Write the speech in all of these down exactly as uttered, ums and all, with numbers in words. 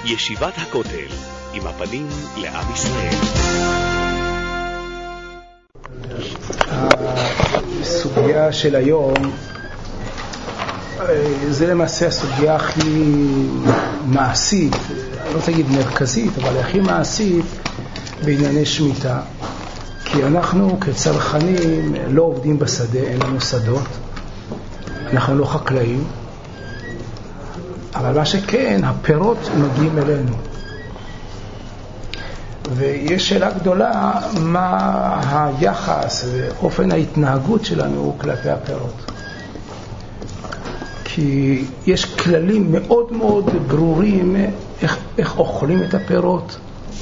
ישיבת הכותל, עם הפנים לעם ישראל. הסוגיה של היום זה למעשה הסוגיה הכי מעשית, אני לא רוצה להגיד מרכזית, אבל הכי מעשית בענייני שמיטה. כי אנחנו כצרכנים לא עובדים בשדה, אין לנו שדות, אנחנו לא חקלאים, אבל מה שכן, הפירות מגיעים אלינו. ויש שאלה גדולה, מה היחס ואופן ההתנהגות שלנו כלפי הפירות. כי יש כללים מאוד מאוד ברורים איך, איך אוכלים את הפירות,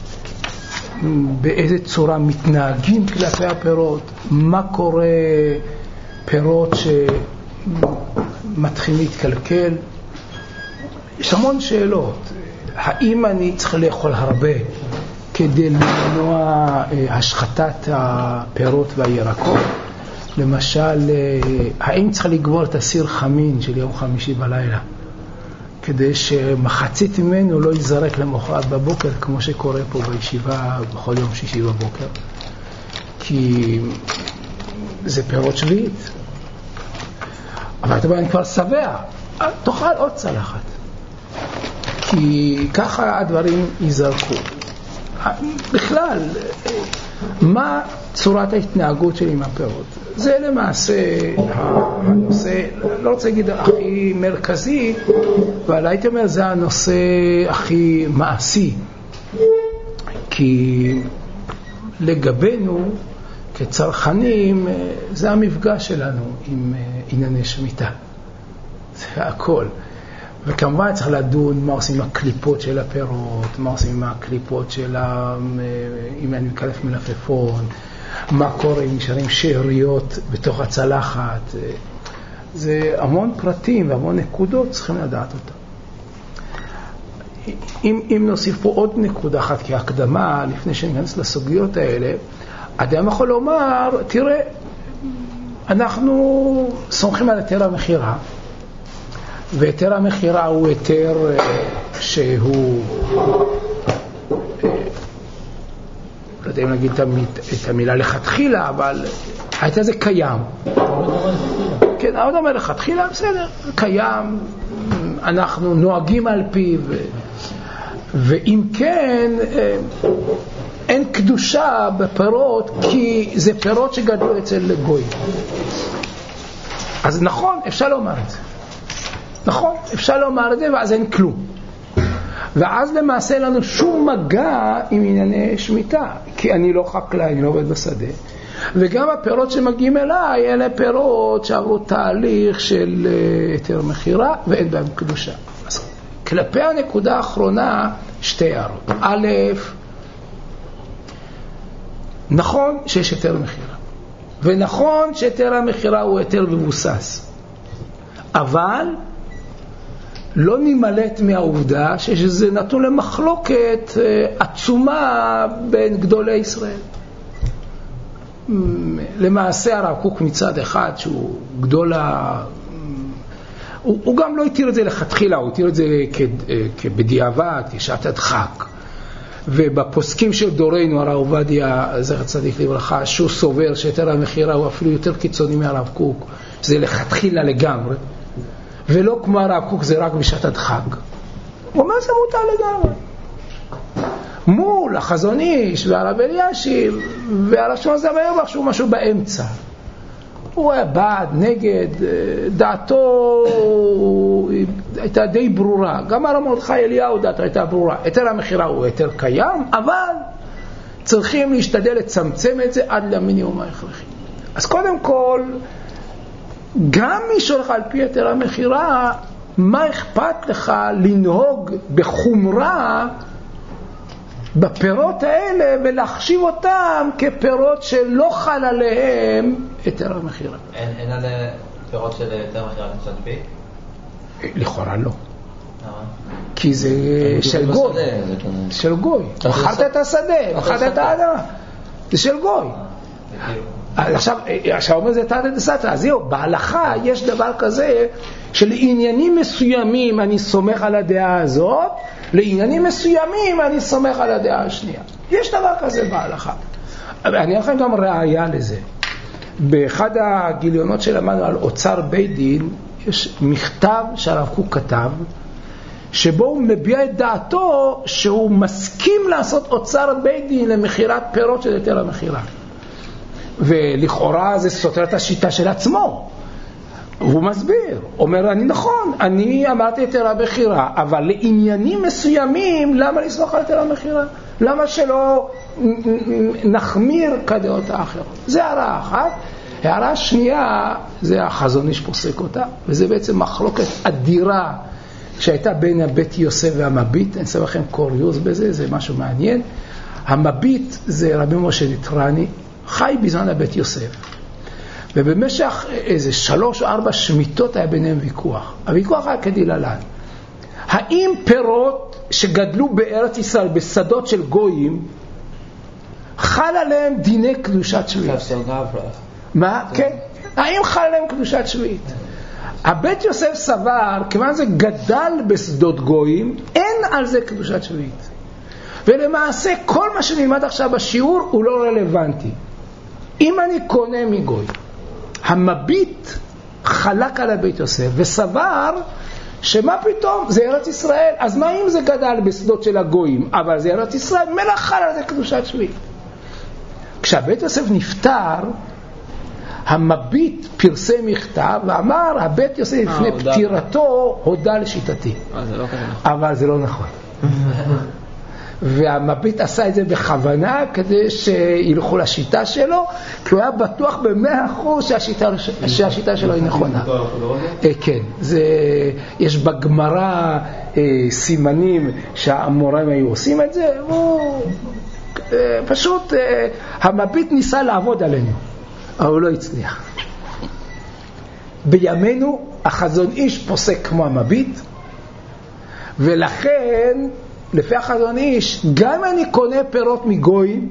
באיזה צורה מתנהגים כלפי הפירות, מה קורה פירות שמתחילים להתקלקל. יש המון שאלות. האם אני צריך לאכול הרבה כדי למנוע השחתת הפירות והירקות? למשל, האם צריך לגבור את הסיר חמין של יום חמישי בלילה כדי שמחצית ממנו לא ייזרק למחרת בבוקר, כמו שקורה פה בישיבה בכל יום שישי בבוקר, כי זה פירות שביעית. אבל אתה אומר, כבר שבע, תאכל עוד צלחת, כי ככה הדברים ייזרקו. בכלל, מה צורת ההתנהגות שלי עם הפירות? זה למעשה הנושא, לא רוצה להגיד הכי מרכזי, אבל הייתי אומר זה הנושא הכי מעשי, כי לגבינו כצרכנים זה המפגש שלנו עם ענייני שמיטה, זה הכל. וכמובן צריך לדון מה עושים עם הקליפות של הפירות, מה עושים עם הקליפות של ה... אם אני מקלף מלפפון, מה קורה אם נשארים שאריות בתוך הצלחת. זה המון פרטים והמון נקודות צריכים לדעת אותם. אם, אם נוסיף פה עוד נקודה אחת כהקדמה, לפני שנכנס לסוגיות האלה, אדם יכול לומר, תראה, אנחנו סומכים על היתר המחירה, והיתר המחירה הוא היתר שהוא, לא יודע אם נגיד את המילה לכתחילה, אבל היתר זה קיים. כן, עוד אומר לכתחילה, בסדר, קיים, אנחנו נוהגים על פיו, ואם כן, אין קדושה בפירות, כי זה פירות שגדלו אצל גוי. אז נכון, אפשר לומר את זה. נכון, אפשר לומר את זה, ואז אין כלום. ואז למעשה אין לנו שום מגע עם ענייני שמיטה, כי אני לא חקלאי, אני לא עובד בשדה. וגם הפירות שמגיעים אליי, אלה פירות שעברו תהליך של היתר מחירה, ואין בהם קדושה. אז כלפי הנקודה האחרונה, שתי הערות. א', נכון שיש היתר מחירה, ונכון שהיתר המחירה הוא היתר מבוסס. אבל לא נמלט מהעובדה שזה נתון למחלוקת עצומה בין גדולי ישראל. למעשה הרב קוק מצד אחד שהוא גדול ה... הוא, הוא גם לא התיר את זה לכתחילה, הוא התיר את זה כבדיעבד, כשעת הדחק. ובפוסקים של דורנו, הרב עובדיה, זכר צדיק לברכה, שהוא סובר שהיתר המחירה הוא אפילו יותר קיצוני מהרב קוק, שזה לכתחילה לגמרי. ולא כמו הרב קוק זה רק בשעת הדחק. הוא אומר זה מותר לגמרי. מול החזון איש והרב אלישיב והרב שמעון זמיר שהוא משהו באמצע. הוא היה בעד, נגד, דעתו הייתה די ברורה. גם הרב מרדכי אליהו דעתו הייתה ברורה. היתר המחירה הוא היתר קיים, אבל צריכים להשתדל לצמצם את זה עד למינימום ההכרחי. אז קודם כל, גם מי שהולך על פי היתר המחירה, מה אכפת לך לנהוג בחומרה בפירות האלה ולהחשיב אותם כפירות שלא חל עליהם היתר המחירה? אין, אין על פירות של היתר המחירה לצד בי? לכאורה לא. כי זה של גוי. של גוי. אכלת את השדה, אכלת את האדמה. זה של גוי. עכשיו, עכשיו אומר זה תעד את הסתרה, אז זהו, בהלכה יש דבר כזה שלעניינים מסוימים אני סומך על הדעה הזאת, לעניינים מסוימים אני סומך על הדעה השנייה. יש דבר כזה בהלכה. אני אראה לכם גם ראיה לזה. באחד הגיליונות שלמדנו על אוצר בית דין, יש מכתב שהרב קוק כתב, שבו הוא מביע את דעתו שהוא מסכים לעשות אוצר בית דין למחירת פירות של היתר המחירה. ולכאורה זה סותר את השיטה של עצמו. הוא מסביר, אומר, אני נכון, אני אמרתי היתר המחירה, אבל לעניינים מסוימים, למה לסמוך על היתר המחירה? למה שלא נחמיר כדעות האחרות? זה הערה אחת. הערה שנייה, זה החזון איש פוסק אותה, וזה בעצם מחלוקת אדירה שהייתה בין הבית יוסף והמביט. אני אעשה לכם קוריוז בזה, זה משהו מעניין. המביט זה רבי משה ניטרני, חי בזמן הבית יוסף. ובמשך איזה שלוש או ארבע שמיטות היה ביניהם ויכוח. הוויכוח היה כדלהלן. האם פירות שגדלו בארץ ישראל בשדות של גויים, חל עליהם דיני קדושת שביעית? מה? כן. האם חל עליהם קדושת שביעית? הבית יוסף סבר, כיוון זה גדל בשדות גויים, אין על זה קדושת שביעית. ולמעשה כל מה שנלמד עכשיו בשיעור הוא לא רלוונטי. אם אני קונה מגוי, המביט חלק על הבית יוסף וסבר שמה פתאום, זה ארץ ישראל, אז מה אם זה גדל בשדות של הגויים, אבל זה ארץ ישראל, מלך חל על זה קדושת שביעית. כשהבית יוסף נפטר, המביט פרסם מכתב ואמר, הבית יוסף לפני פטירתו הודע לשיטתי. אבל זה לא נכון. והמביט עשה את זה בכוונה כדי שילכו לשיטה שלו, כי הוא היה בטוח במאה אחוז שהשיטה, שהשיטה שלו היא נכונה. כן, זה, יש בגמרא סימנים שהאמוראים היו עושים את זה, הוא פשוט, המביט ניסה לעבוד עלינו, אבל הוא לא הצליח. בימינו החזון איש פוסק כמו המביט, ולכן לפי החזון איש, גם אני קונה פירות מגויים,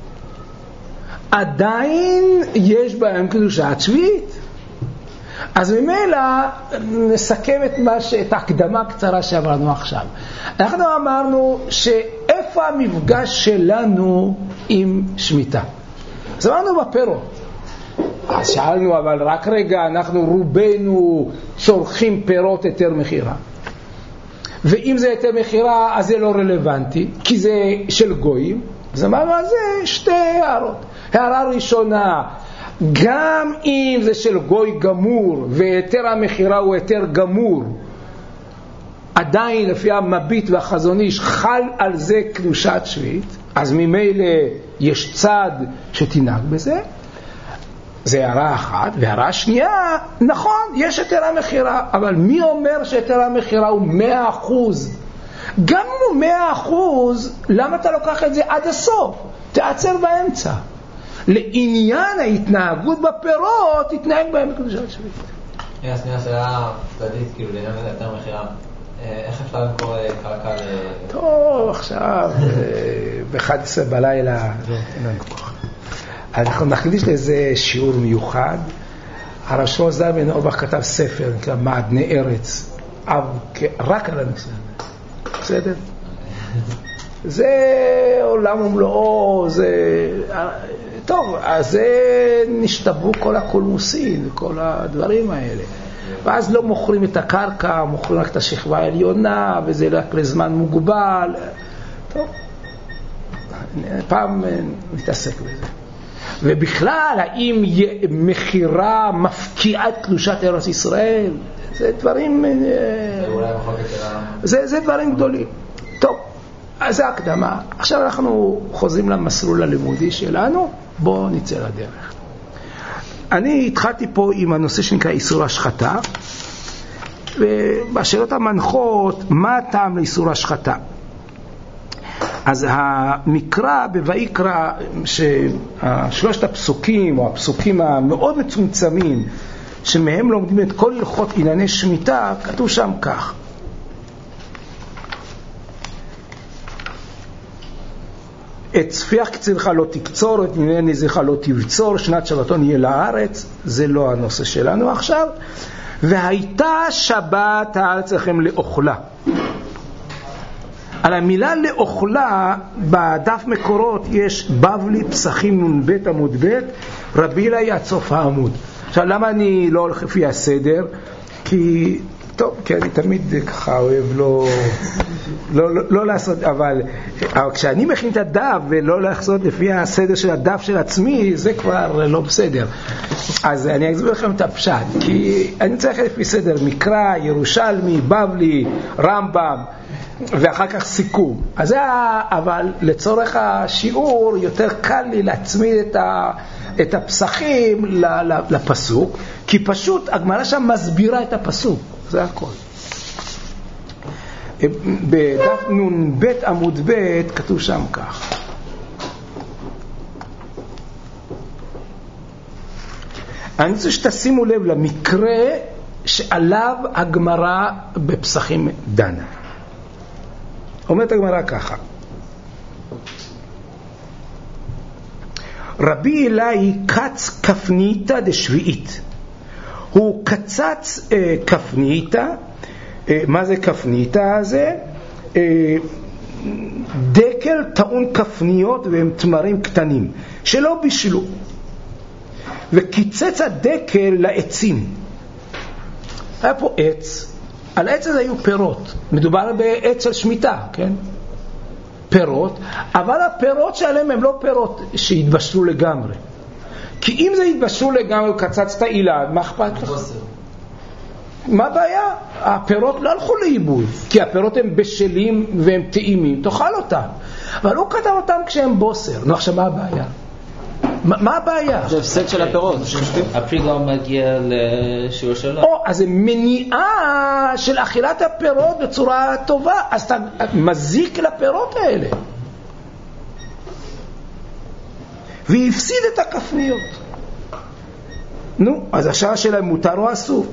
עדיין יש בהם קדושת שביעית. אז ממילא נסכם את, מה ש... את ההקדמה הקצרה שעברנו עכשיו. אנחנו אמרנו שאיפה המפגש שלנו עם שמיטה. אז אמרנו בפירות. אז שאלנו, אבל רק רגע, אנחנו רובנו צורכים פירות היתר מחירה. ואם זה היתר מחירה, אז זה לא רלוונטי, כי זה של גויים. אז אמרנו על זה שתי הערות. הערה ראשונה, גם אם זה של גוי גמור, והיתר המחירה הוא היתר גמור, עדיין לפי המביט והחזון איש חל על זה קדושת שביעית, אז ממילא יש צד שתנהג בזה. זה הערה אחת. והערה שנייה, נכון, יש היתר המחירה, אבל מי אומר שהיתר המחירה הוא מאה אחוז? גם אם הוא מאה אחוז, למה אתה לוקח את זה עד הסוף? תעצר באמצע. לעניין ההתנהגות בפירות, תתנהג בהם בקדושת שביעית. הנה, שנייה, שאלה צדדית, כאילו, לעניין היתר המחירה. איך אפשר למכור קרקע ל... טוב, עכשיו, ב-אחת עשרה בלילה, לא, אין לנו כוח. אנחנו נחליש לאיזה שיעור מיוחד. הרב שלמה זלמן אוירבך כתב ספר, נקרא מעדני ארץ, רק על הנושא. בסדר? זה עולם ומלואו, זה... טוב, אז זה נשתברו כל הקולמוסין, כל הדברים האלה. ואז לא מוכרים את הקרקע, מוכרים רק את השכבה העליונה, וזה רק לזמן מוגבל. טוב, פעם נתעסק בזה. ובכלל, האם מחירה מפקיעה את קדושת ארץ ישראל? זה דברים... זה, זה דברים גדולים. טוב, אז זה הקדמה. עכשיו אנחנו חוזרים למסלול הלימודי שלנו. בואו נצא לדרך. אני התחלתי פה עם הנושא שנקרא איסור השחתה, ובשאלות המנחות, מה הטעם לאיסור השחתה? אז המקרא בויקרא, ששלושת הפסוקים או הפסוקים המאוד מצומצמים שמהם לומדים את כל הלכות ענייני שמיטה, כתוב שם כך: את צפיח קצירך לא תקצור, את ענייני נזירך לא תבצור, שנת שבתון יהיה לארץ. זה לא הנושא שלנו עכשיו. והייתה שבת הארץ לכם לאוכלה. על המילה לאוכלה בדף מקורות יש בבלי פסחים נ"ב עמוד ב', רבי אלי עד סוף העמוד. עכשיו למה אני לא הולך לפי הסדר? כי טוב, כי אני תמיד ככה אוהב לא, לא, לא, לא לעשות, אבל, אבל כשאני מכין את הדף ולא לעשות לפי הסדר של הדף של עצמי, זה כבר לא בסדר. אז אני אסביר לכם את הפשט, כי אני צריך לפי סדר מקרא, ירושלמי, בבלי, רמב"ם, ואחר כך סיכום. אז זה, אבל לצורך השיעור יותר קל לי להצמיד את ה... את הפסחים לפסוק, כי פשוט הגמרא שם מסבירה את הפסוק, זה הכל. בדף נ"ב עמוד ב' כתוב שם כך: אני רוצה שתשימו לב למקרה שעליו הגמרא בפסחים דנה. אומרת הגמרא ככה: רבי אלי קץ כפניתא דשביעית. הוא קצץ אה, כפניתא. אה, מה זה כפניתא הזה? אה, דקל טעון כפניות והם תמרים קטנים שלא בישלו, וקיצץ הדקל לעצים. היה פה עץ, על העץ הזה היו פירות, מדובר בעץ של שמיטה, כן? פירות, אבל הפירות שעליהם הם לא פירות שהתבשלו לגמרי. כי אם זה התבשלו לגמרי וקצצת אילן, מה אכפת לך? מה הבעיה? הפירות לא הלכו לאיבוד, כי הפירות הם בשלים והם טעימים, תאכל אותם. אבל הוא כתב אותם כשהם בוסר. נו, עכשיו מה הבעיה? מה, מה הבעיה? זה הפסד של הפירות. הפרי לא מגיע לשיעור שלו. או, אז זה מניעה של אכילת הפירות בצורה טובה. אז אתה מזיק לפירות האלה. והפסיד את הכפניות. נו, אז השעה שלהם מותר או אסור?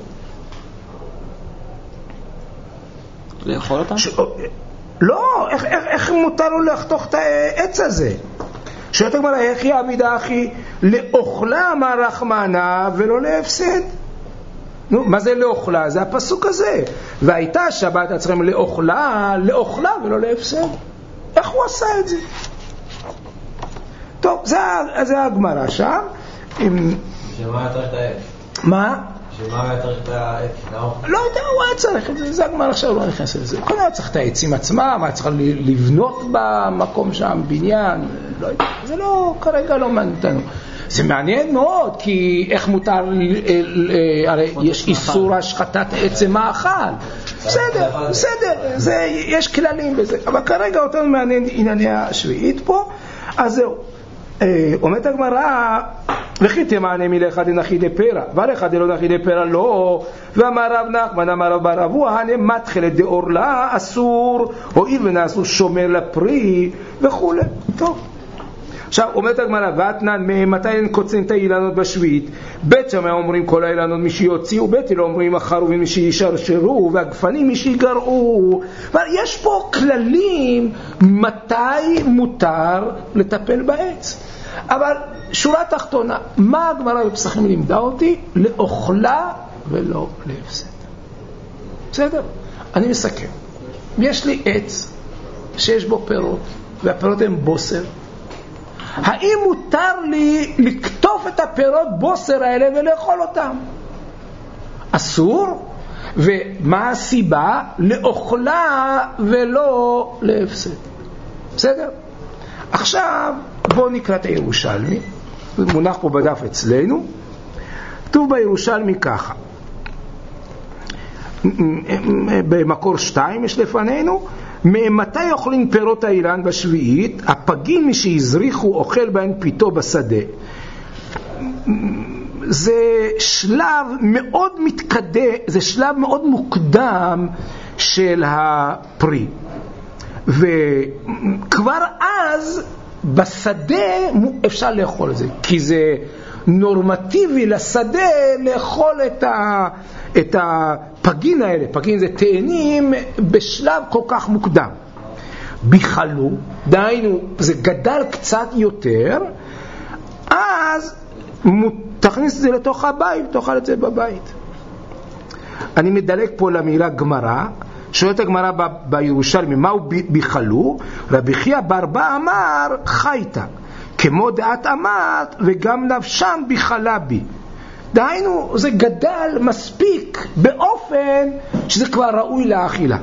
לאכול אותם? ש... לא, איך, איך, איך מותר לו לחתוך את העץ הזה? שואלת הגמרא, איך יעמידה אחי? לאוכלה אמר רחמנה ולא להפסד. נו, מה זה לאוכלה? זה הפסוק הזה. והייתה שבת אצלכם לאוכלה, לאוכלה ולא להפסד. איך הוא עשה את זה? טוב, זה, זה הגמרא שם. עם... שמה היה צריך את העץ? מה? שמה היה צריך את העץ? לא יודע, הוא היה צריך את זה. זה הגמרא עכשיו לא נכנס לזה. כל היה צריך את העצים עצמם, היה צריך לבנות במקום שם, בניין. לא יודע, זה לא, כרגע לא מעניין אותנו. זה מעניין מאוד, כי איך מותר, הרי יש איסור השחטת עצם מאכל. בסדר, בסדר, זה, יש כללים בזה. אבל כרגע אותנו מעניין ענייני השביעית פה. אז זהו. אומרת הגמרא, וכי תמענה מלאחד דנחי דפרע ולאחד דלא נחי דפרע לא. ואמר רב נחמן אמר רב בר אבוה הנמתחלת דאורלה אסור, הואיל ונעשו שומר לפרי וכו'. טוב, עכשיו אומרת הגמרא, ואתנן מתי הן קוצרים את האילנות בשביעית? בית שמאי אומרים כל האילנות מי שיוציאו, בית הלל אומרים החרובים מי שישרשרו, והגפנים מי שיגרעו. יש פה כללים מתי מותר לטפל בעץ. אבל שורה תחתונה, מה הגמרא בפסחים לימדה אותי? לאוכלה ולא להפסד. בסדר? אני מסכם. יש לי עץ שיש בו פירות, והפירות הם בוסר. האם מותר לי לקטוף את הפירות בוסר האלה ולאכול אותם? אסור. ומה הסיבה? לאוכלה ולא להפסד. בסדר? עכשיו בואו נקרא את הירושלמי, זה מונח פה בדף אצלנו. כתוב בירושלמי ככה, במקור שתיים יש לפנינו, מתי אוכלים פירות האילן בשביעית? הפגים מי שהזריחו אוכל בהן פיתו בשדה. זה שלב מאוד מתקדם, זה שלב מאוד מוקדם של הפרי, וכבר אז בשדה אפשר לאכול את זה, כי זה נורמטיבי לשדה לאכול את ה את הפגין האלה. פגין זה תאנים בשלב כל כך מוקדם. ביחלו, דהיינו זה גדל קצת יותר, אז תכניס את זה לתוך הבית, תאכל את זה בבית. אני מדלג פה למילה גמרא, שואלת הגמרא ב- בירושלמי, מהו ב- ביחלו? רבי חייא בר בא אמר חייתה, כמו דעת אמרת וגם נפשם ביחלה בי. דהיינו, זה גדל מספיק באופן שזה כבר ראוי לאכילה.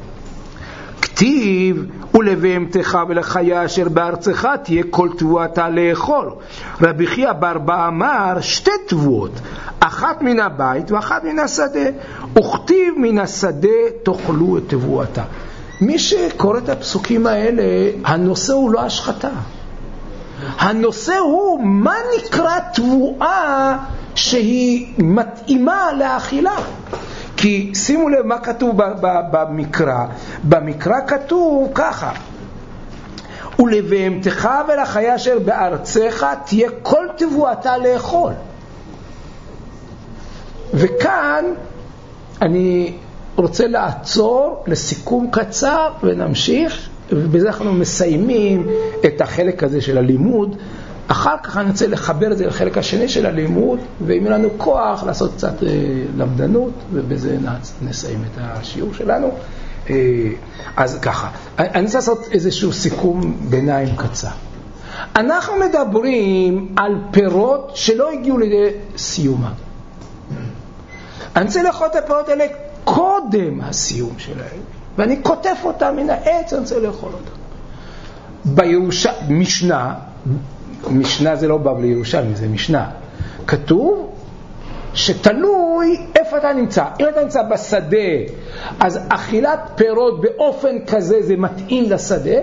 כתיב, ולבהמתך ולחיה אשר בארצך תהיה כל תבואתה לאכול. רבי חייא בר בא אמר שתי תבואות, אחת מן הבית ואחת מן השדה, וכתיב מן השדה תאכלו את תבואתה. מי שקורא את הפסוקים האלה, הנושא הוא לא השחתה. הנושא הוא מה נקרא תבואה שהיא מתאימה לאכילה. כי שימו לב מה כתוב במקרא. במקרא כתוב ככה, ולבהמתך ולחיה אשר בארצך תהיה כל תבואתה לאכול. וכאן אני רוצה לעצור לסיכום קצר ונמשיך, ובזה אנחנו מסיימים את החלק הזה של הלימוד. אחר כך אני רוצה לחבר את זה לחלק השני של הלימוד, ואם יהיה לנו כוח לעשות קצת אה, למדנות, ובזה נסיים את השיעור שלנו. אה, אז ככה, אני רוצה לעשות איזשהו סיכום ביניים קצר. אנחנו מדברים על פירות שלא הגיעו לידי סיומה. אני רוצה לאכול את הפירות האלה קודם הסיום שלהם, ואני כותף אותם מן העץ, אני רוצה לאכול אותם. בירוש... משנה, משנה זה לא בא לירושלמי, זה משנה. כתוב שתלוי איפה אתה נמצא. אם אתה נמצא בשדה, אז אכילת פירות באופן כזה זה מתאים לשדה,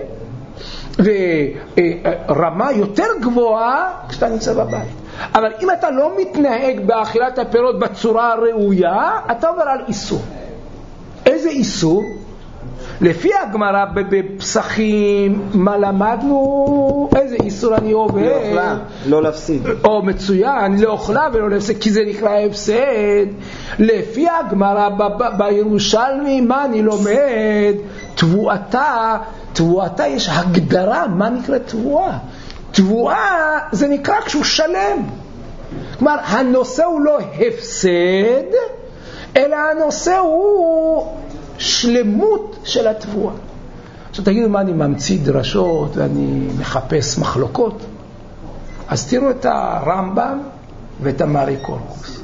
ורמה יותר גבוהה כשאתה נמצא בבית. אבל אם אתה לא מתנהג באכילת הפירות בצורה הראויה, אתה עובר על איסור. איזה איסור? לפי הגמרא בפסחים, מה למדנו? איזה איסור אני עובר? לא אוכלה, לא להפסיד. או מצוין, לא אוכלה ולא להפסיד, כי זה נקרא הפסד. לפי הגמרא בירושלמי, מה אני לומד? תבואתה, תבואתה יש הגדרה, מה נקרא תבואה? תבואה זה נקרא כשהוא שלם. כלומר, הנושא הוא לא הפסד, אלא הנושא הוא שלמות של התבואה. עכשיו תגידו מה, אני ממציא דרשות ואני מחפש מחלוקות? אז תראו את הרמב"ם ואת המארי קורקוס.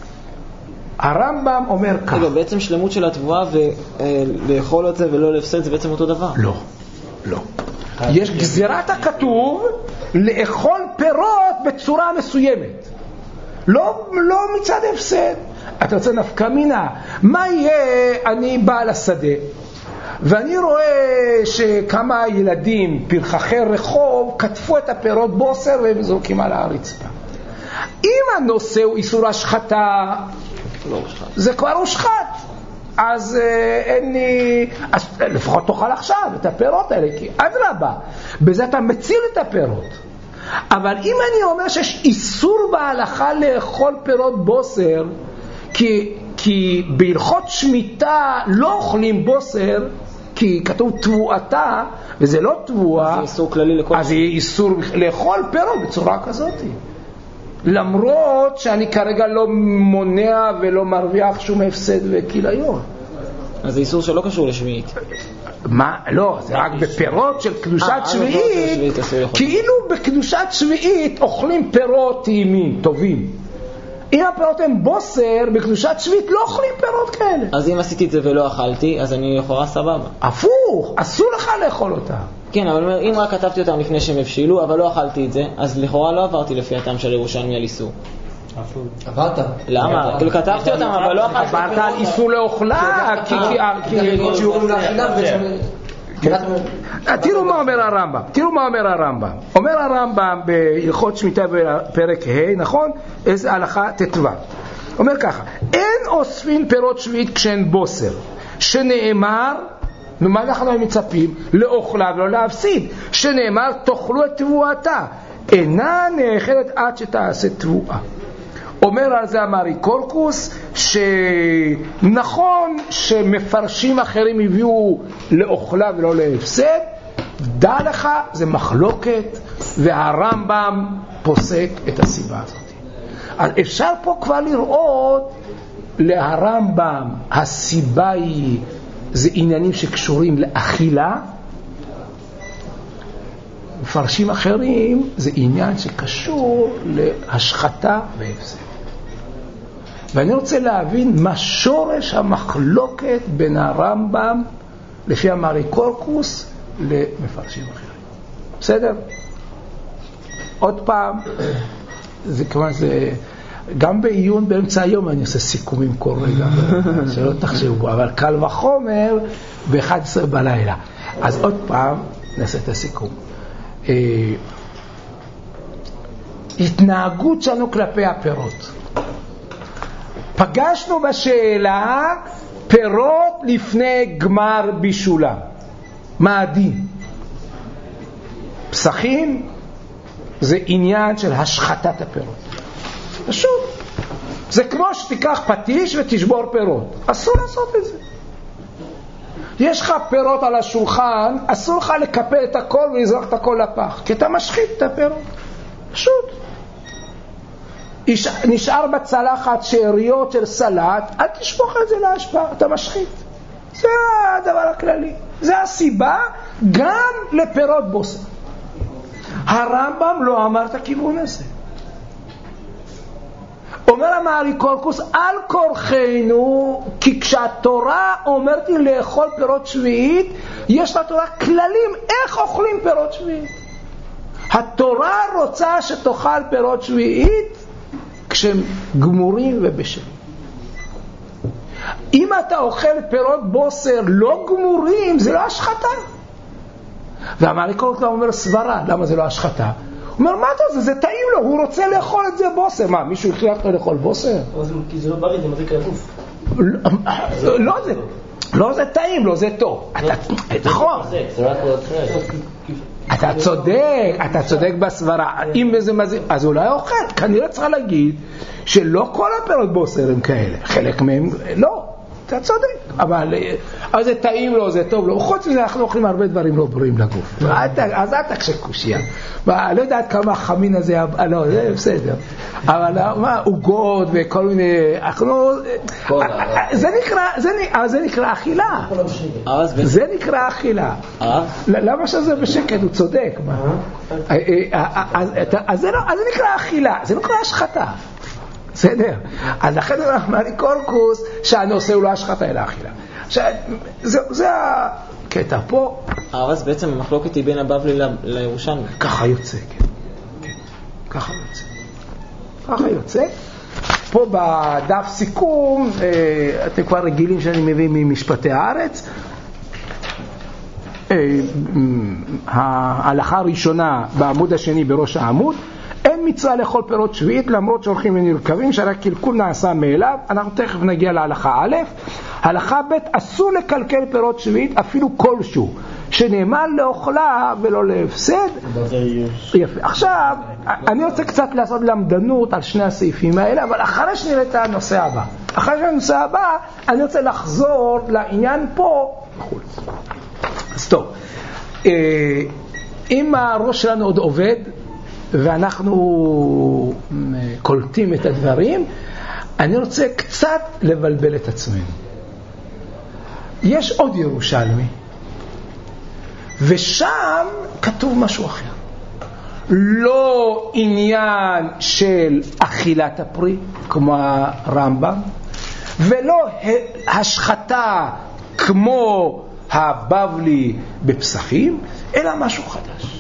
הרמב"ם אומר כך. רגע, בעצם שלמות של התבואה ולאכול את זה ולא להפסד זה בעצם אותו דבר? לא, לא. יש גזירת הכתוב לאכול פירות בצורה מסוימת. לא, לא מצד הפסד. אתה רוצה נפקא מינה. מה יהיה, אני בא לשדה ואני רואה שכמה ילדים פרחחי רחוב כתפו את הפירות בוסר והם זורקים על הרצפה. אם הנושא הוא איסור השחתה, לא הושחת. זה כבר הושחת. אז אה, אין לי, אז לפחות תאכל עכשיו את הפירות האלה, כי אדרבה, בזה אתה מציל את הפירות. אבל אם אני אומר שיש איסור בהלכה לאכול פירות בוסר, כי, כי בהלכות שמיטה לא אוכלים בוסר, כי כתוב תבואתה, וזה לא תבואה, זה איסור כללי לכל אז יהיה איסור לאכול פירות בצורה כזאת. למרות שאני כרגע לא מונע ולא מרוויח שום הפסד וכיליון. אז זה איסור שלא קשור לשביעית. מה? לא, זה רק בפירות של קדושת שביעית. כאילו בקדושת שביעית אוכלים פירות טעימים, טובים. אם הפירות הם בוסר, בקדושת שביעית לא אוכלים פירות כאלה. אז אם עשיתי את זה ולא אכלתי, אז אני יכולה סבבה. הפוך, אסור לך לאכול אותה. כן, אבל אם רק כתבתי אותם לפני שהם הבשילו, אבל לא אכלתי את זה, אז לכאורה לא עברתי לפי הטעם של ירושלמי על איסור. עברת. למה? כאילו כתבתי אותם, אבל לא אכלתי. עברת על איסור לאוכלה, כי... תראו מה אומר הרמב"ם, תראו מה אומר הרמב"ם. אומר הרמב"ם בהלכות שמיטה בפרק ה', נכון? איזה הלכה תתווה. אומר ככה, אין אוספין פירות שביעית כשאין בוסר, שנאמר, ומה אנחנו מצפים? לאוכלה ולא להפסיד, שנאמר תאכלו את תבואתה, אינה נאכלת עד שתעשה תבואה. אומר על זה המארי קורקוס שנכון שמפרשים אחרים הביאו לאוכלה ולא להפסד, דע לך, זה מחלוקת, והרמב"ם פוסק את הסיבה הזאת. אז אפשר פה כבר לראות להרמב"ם הסיבה היא זה עניינים שקשורים לאכילה, מפרשים אחרים זה עניין שקשור להשחתה והפסד. ואני רוצה להבין מה שורש המחלוקת בין הרמב"ם לפי המריקורקוס למפרשים אחרים. בסדר? עוד פעם, זה כמובן זה, גם בעיון באמצע היום אני עושה סיכומים כל רגע, שלא תחשבו, אבל קל וחומר ב-אחת עשרה בלילה. אז עוד פעם נעשה את הסיכום. התנהגות שלנו כלפי הפירות. פגשנו בשאלה פירות לפני גמר בישולה. מה הדין? פסחים זה עניין של השחתת הפירות. פשוט. זה כמו שתיקח פטיש ותשבור פירות. אסור לעשות את זה. יש לך פירות על השולחן, אסור לך לקפל את הכל ולזרוק את הכל לפח, כי אתה משחית את הפירות. פשוט. נשאר בצלחת שאריות של סלט, אל תשפוך את זה להשפעה, אתה משחית. זה הדבר הכללי. זה הסיבה גם לפירות בוסר. הרמב"ם לא אמר את הכיוון הזה. אומר המריקורקוס, על כורחנו, כי כשהתורה אומרת לי לאכול פירות שביעית, יש לתורה כללים איך אוכלים פירות שביעית. התורה רוצה שתאכל פירות שביעית כשהם גמורים ובשלים. אם אתה אוכל פירות בוסר לא גמורים, זה לא השחתה. והמריקורקוס אומר סברה, למה זה לא השחתה? הוא אומר, מה אתה עושה? זה טעים לו, הוא רוצה לאכול את זה בוסר. מה, מישהו הכריח אותו לאכול בוסר? כי זה לא בריא, זה מזיק לגוף. לא זה, לא זה טעים, לא זה טוב. נכון. אתה צודק, אתה צודק בסברה. אם זה מזיק, אז הוא לא אוכל. כנראה צריך להגיד שלא כל הפירות בוסר הם כאלה. חלק מהם לא. אתה צודק, אבל אז זה טעים לו, זה טוב לו. חוץ מזה אנחנו אוכלים הרבה דברים לא בריאים לגוף. אז אל תקשה קושיה. לא יודעת כמה חמין הזה, לא, זה בסדר. אבל מה, עוגות וכל מיני, אנחנו, זה נקרא אכילה. זה נקרא אכילה. למה שזה בשקט? הוא צודק. אז זה נקרא אכילה, זה נקרא השחתה. בסדר? אז לכן המריקורקוס שהנושא הוא לא השחתה אלא אכילה. זה הקטע פה. אז בעצם המחלוקת היא בין הבבלי לירושלמי. ככה יוצא, כן. ככה יוצא. ככה יוצא. פה בדף סיכום, אתם כבר רגילים שאני מביא ממשפטי הארץ. ההלכה הראשונה בעמוד השני בראש העמוד, אין מצווה לאכול פירות שביעית למרות שהולכים ונרכבים, שהרי קלקול נעשה מאליו. אנחנו תכף נגיע להלכה א'. הלכה ב', אסור לקלקל פירות שביעית אפילו כלשהו, שנאמר לאוכלה ולא להפסד. יפה. עכשיו אני רוצה קצת לעשות למדנות על שני הסעיפים האלה, אבל אחרי שנראה את הנושא הבא, אחרי שהנושא הבא אני רוצה לחזור לעניין פה בחוץ. אז טוב, אם הראש שלנו עוד עובד ואנחנו קולטים את הדברים, אני רוצה קצת לבלבל את עצמנו. יש עוד ירושלמי, ושם כתוב משהו אחר. לא עניין של אכילת הפרי, כמו הרמב"ם, ולא השחתה כמו הבבלי בפסחים, אלא משהו חדש.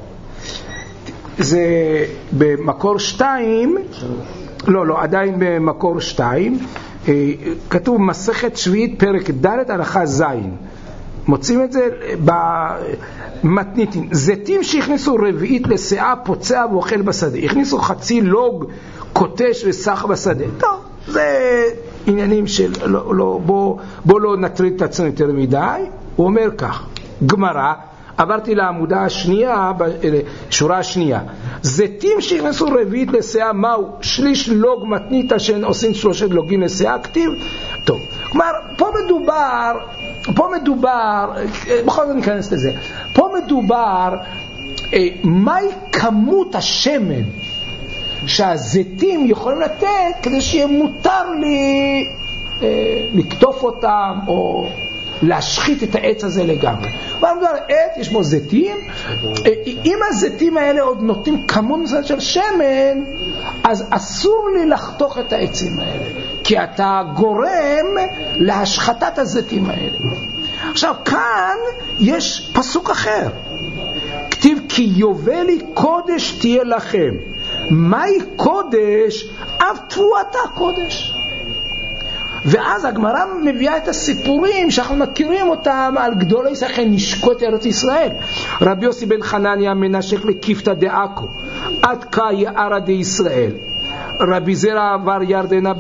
זה במקור שתיים, לא, לא, עדיין במקור שתיים, כתוב מסכת שביעית פרק ד' הלכה זין. מוצאים את זה במתניתים. זיתים שהכניסו רביעית לשאה פוצע ואוכל בשדה. הכניסו חצי לוג קוטש וסח בשדה. טוב, זה עניינים של, לא, לא, בוא, בוא לא נטריד את עצמנו יותר מדי. הוא אומר כך, גמרא, עברתי לעמודה השנייה, שורה השנייה. זיתים שהכנסו רביעית לשאה, מהו? שליש לוג מתניתה שהן עושים שלושת לוגים לשאה, כתיב. טוב, כלומר, פה מדובר, פה מדובר, בכל זאת ניכנס לזה, פה מדובר, מהי כמות השמן שהזיתים יכולים לתת כדי שיהיה מותר לי אה, לקטוף אותם או להשחית את העץ הזה לגמרי. ואני אומר, עץ, יש בו זיתים, אם הזיתים האלה עוד נותנים כמון מסוים של שמן, אז אסור לי לחתוך את העצים האלה, כי אתה גורם להשחתת הזיתים האלה. עכשיו, כאן יש פסוק אחר. כתיב כי יובל לי קודש תהיה לכם. מהי קודש? אף תבואתה קודש. ואז הגמרא מביאה את הסיפורים שאנחנו מכירים אותם על גדולי ישראל נשקו את ארץ ישראל. רבי יוסי בן חנניה מנשק לכיפתא דעכו עד כה יערה דישראל. רבי זרע עבר ירדנה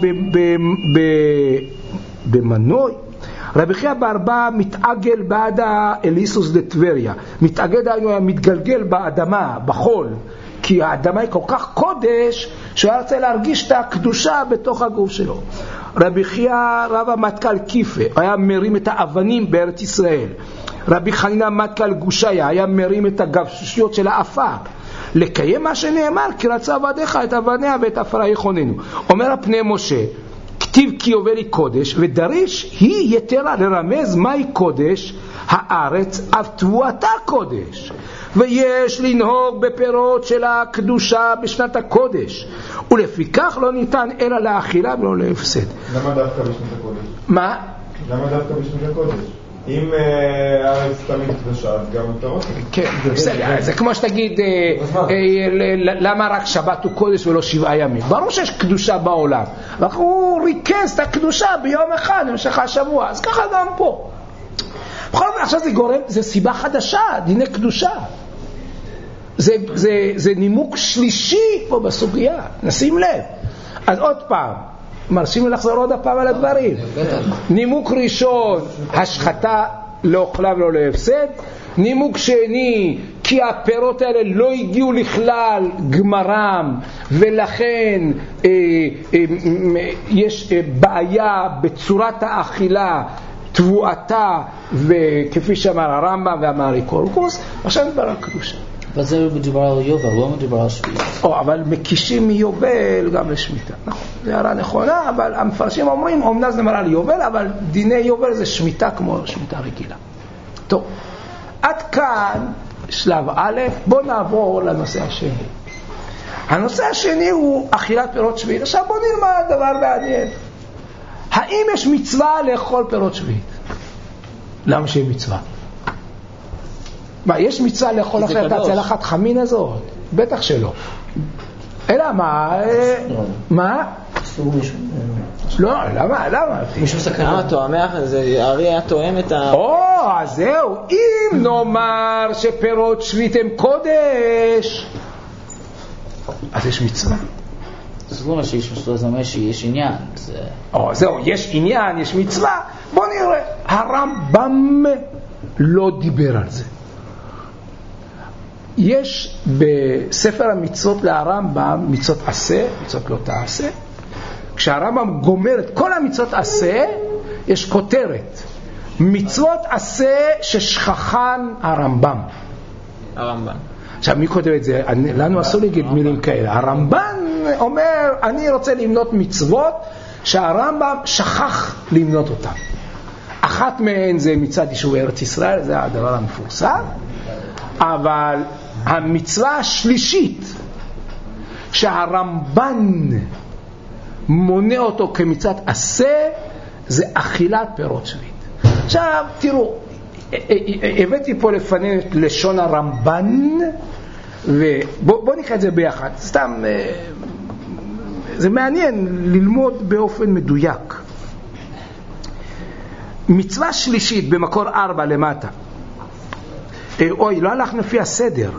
במנוי. רבי חייא בר אבא מתעגל בעד אליסוס דטבריה. מתעגל היה מתגלגל באדמה, בחול, כי האדמה היא כל כך קודש שהוא היה רוצה להרגיש את הקדושה בתוך הגוף שלו. רבי חייא רבא מתקל כיפה, היה מרים את האבנים בארץ ישראל. רבי חנינא מתקל גושיה, היה מרים את הגבשושיות של האפר. לקיים מה שנאמר, כי רצה עבדיך את אבניה ואת עפרה יכוננו. אומר הפני משה, כתיב כי יובל לי קודש, ודריש היא יתרה לרמז מהי קודש, הארץ אף תבואתה קודש. ויש לנהוג בפירות של הקדושה בשנת הקודש, ולפיכך לא ניתן אלא לאכילה ולא להפסד. למה דווקא בשנת הקודש? מה? למה דווקא בשנת הקודש? אם הארץ תמיד קדושה, אז גם פירות? כן, זה כמו שתגיד, למה רק שבת הוא קודש ולא שבעה ימים? ברור שיש קדושה בעולם, אבל הוא ריכז את הקדושה ביום אחד במשך השבוע, אז ככה גם פה. בכל זאת, עכשיו זה גורם, זה סיבה חדשה, דיני קדושה. זה, זה, זה נימוק שלישי פה בסוגיה, נשים לב. אז עוד פעם, מרשים לי לחזור עוד הפעם על הדברים. נימוק ראשון, השחתה לא אוכלה ולא להפסד. נימוק שני, כי הפירות האלה לא הגיעו לכלל גמרם, ולכן אה, אה, יש אה, בעיה בצורת האכילה, תבואתה, וכפי שאמר הרמב"ם והמאריקורקוס. עכשיו נדבר על קדושה. אבל זה מדובר על יובל, לא מדובר על שמיטה. או, אבל מקישים מיובל גם לשמיטה. נכון, זה הערה נכונה, אבל המפרשים אומרים, אומנם זה מדובר על יובל, אבל דיני יובל זה שמיטה כמו שמיטה רגילה. טוב, עד כאן שלב א', בוא נעבור לנושא השני. הנושא השני הוא אכילת פירות שביעית. עכשיו בוא נלמד דבר מעניין. האם יש מצווה לאכול פירות שביעית? למה שיהיה מצווה? מה, יש מצווה לאכול אחרי את הצלחת חמין הזאת? בטח שלא. אלא מה? מה? לא, למה? למה? משום סכנה. למה תואמח? הרי היה תואם את ה... או, אז זהו. אם נאמר שפירות שביעית הם קודש, אז יש מצווה. זה לא מה שיש, זה אומר שיש עניין. או, זהו, יש עניין, יש מצווה. בוא נראה. הרמב"ם לא דיבר על זה. יש בספר המצוות להרמב"ם מצוות עשה, מצוות לא תעשה. כשהרמב"ם גומר את כל המצוות עשה, יש כותרת. מצוות עשה ששכחן הרמב"ם. הרמב"ם. עכשיו, מי כותב את זה? אני, לנו אסור להגיד מילים כאלה. הרמב"ם אומר, אני רוצה למנות מצוות שהרמב"ם שכח למנות אותן. אחת מהן זה מצד יישובי ארץ ישראל, זה הדבר המפורסם. אבל המצווה השלישית שהרמב"ן מונה אותו כמצוות עשה, זה אכילת פירות שביעית. עכשיו תראו, הבאתי פה לפני לשון הרמב"ן, ובוא נקרא את זה ביחד. סתם זה מעניין ללמוד באופן מדויק. מצווה שלישית במקור ארבע למטה. אוי, לא הלך לפי הסדר.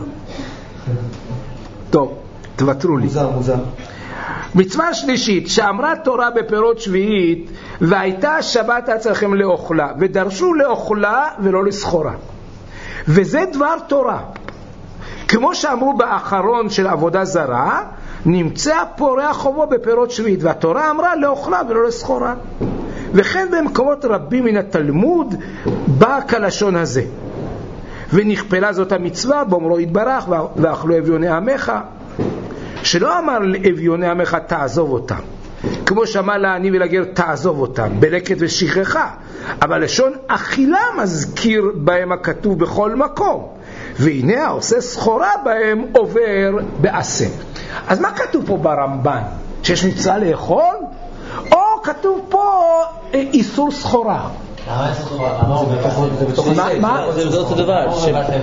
טוב, תוותרו לי. מוזר, מוזר. מצווה שלישית, שאמרה תורה בפירות שביעית, והייתה שבת אצלכם לאוכלה, ודרשו לאוכלה ולא לסחורה. וזה דבר תורה. כמו שאמרו באחרון של עבודה זרה, נמצא פורע חובו בפירות שביעית, והתורה אמרה לאוכלה ולא לסחורה. וכן במקומות רבים מן התלמוד בא כלשון הזה. ונכפלה זאת המצווה באומרו יתברך ואכלו אביוני עמך, שלא אמר לאביוני עמך תעזוב אותם, כמו שאמר לעני ולגר תעזוב אותם, בלקט ושכחה, אבל לשון אכילה מזכיר בהם הכתוב בכל מקום, והנה העושה סחורה בהם עובר בעשה. אז מה כתוב פה ברמב"ן? שיש מצווה לאכול? או כתוב פה איסור סחורה? זה אותו דבר.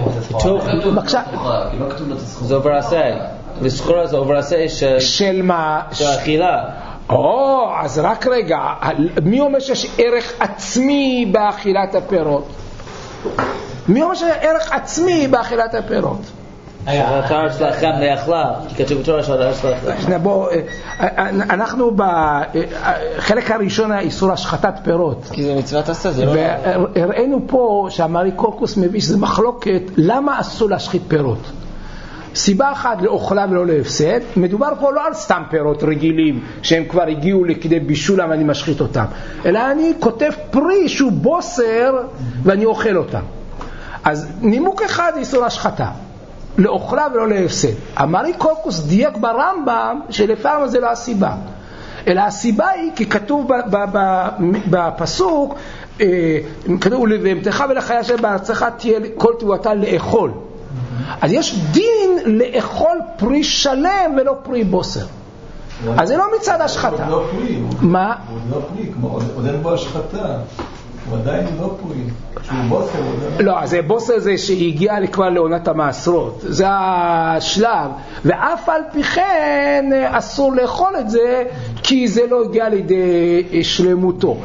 זה עובר עשה. וסחורה זה עובר עשה של מה? של אכילה. או, אז רק רגע, מי אומר שיש ערך עצמי באכילת הפירות? מי אומר שיש ערך עצמי באכילת הפירות? שהתואר שלכם לאכלה, כי כתוב בתורה שהתואר שלכם. בוא, אנחנו בחלק הראשון האיסור השחטת פירות. כי זה מצוות עשה, זה לא... והראינו פה שהמרי קורקוס מביא שזה מחלוקת, למה אסור להשחית פירות? סיבה אחת לאוכלה ולא להפסד, מדובר פה לא על סתם פירות רגילים שהם כבר הגיעו לכדי בישול למה אני משחית אותם, אלא אני כותב פרי שהוא בוסר ואני אוכל אותם. אז נימוק אחד איסור השחטה, לאוכלה ולא להפסד. המרי קורקוס דייק ברמב"ם שלפעמים זה לא הסיבה, אלא הסיבה היא כי כתוב בפסוק, כתוב ולבהמתך ולחיה שבארצך תהיה כל תבואתה לאכול. אז יש דין לאכול פרי שלם ולא פרי בוסר. אז זה לא מצד השחטה. הוא לא פרי. מה? הוא לא פרי, כמו עוד אין בו השחטה. הוא עדיין לא פרי. שהוא בוסר. לא, אז בוסר זה שהגיע כבר לעונת המעשרות. זה השלב. ואף על פי כן אסור לאכול את זה, כי זה לא הגיע לידי שלמותו.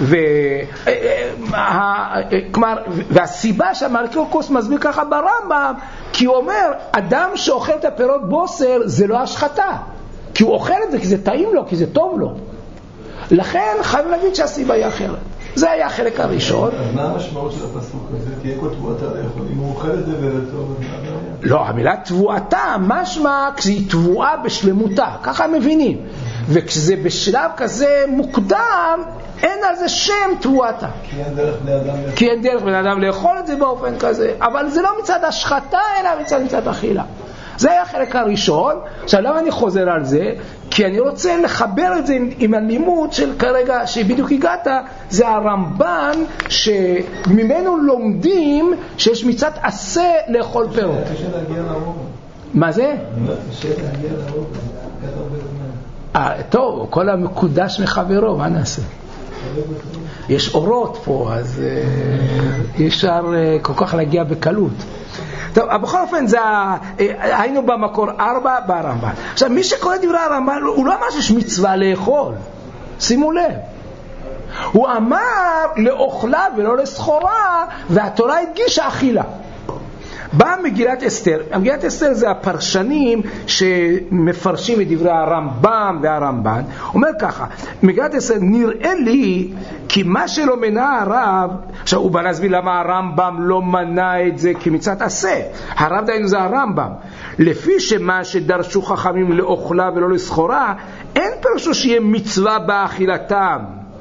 והסיבה שהמרי קורקוס מסביר ככה ברמב"ם, כי הוא אומר, אדם שאוכל את הפירות בוסר זה לא השחטה. כי הוא אוכל את זה כי זה טעים לו, כי זה טוב לו. לכן חייב להגיד שהסיבה היא אחרת. זה היה החלק הראשון. אז מה המשמעות של הפסוק הזה? תהיה כל תבואתה לאכול. אם הוא אוכל את זה וזה טוב, אז מה הבעיה? לא, המילה תבואתה משמע כשהיא תבואה בשלמותה. ככה הם מבינים. וכשזה בשלב כזה מוקדם, אין על זה שם תבואתה. כי אין דרך בני אדם לאכול. כי אין דרך בני אדם לאכול את זה באופן כזה. אבל זה לא מצד השחטה, אלא מצד מצד אכילה. זה היה החלק הראשון. עכשיו למה אני חוזר על זה? כי אני רוצה לחבר את זה עם, עם הלימוד של כרגע שבדיוק הגעת, זה הרמב"ן שממנו לומדים שיש מצד עשה לאכול פירות. קשה להגיע לרוב. מה זה? קשה להגיע לרוב. אה, טוב, כל המקודש מחברו, מה נעשה? יש אורות פה, אז אי אפשר כל כך להגיע בקלות. טוב, בכל אופן, זה, היינו במקור ארבע ברמב"ן. עכשיו, מי שקורא דברי הרמב"ן, הוא לא אמר שיש מצווה לאכול. שימו לב. הוא אמר לאוכלה ולא לסחורה, והתורה הדגישה אכילה. באה מגילת אסתר. מגילת אסתר זה הפרשנים שמפרשים את דברי הרמב"ם והרמב"ן. אומר ככה, מגילת אסתר, נראה לי כי מה שלא מנע הרב, עכשיו הוא בא להסביר למה הרמב"ם לא מנע את זה כמצוות עשה. הרב דיינו זה הרמב"ם. לפי שמה שדרשו חכמים לאוכלה ולא לסחורה, אין פירושו שיהיה מצווה באכילתם.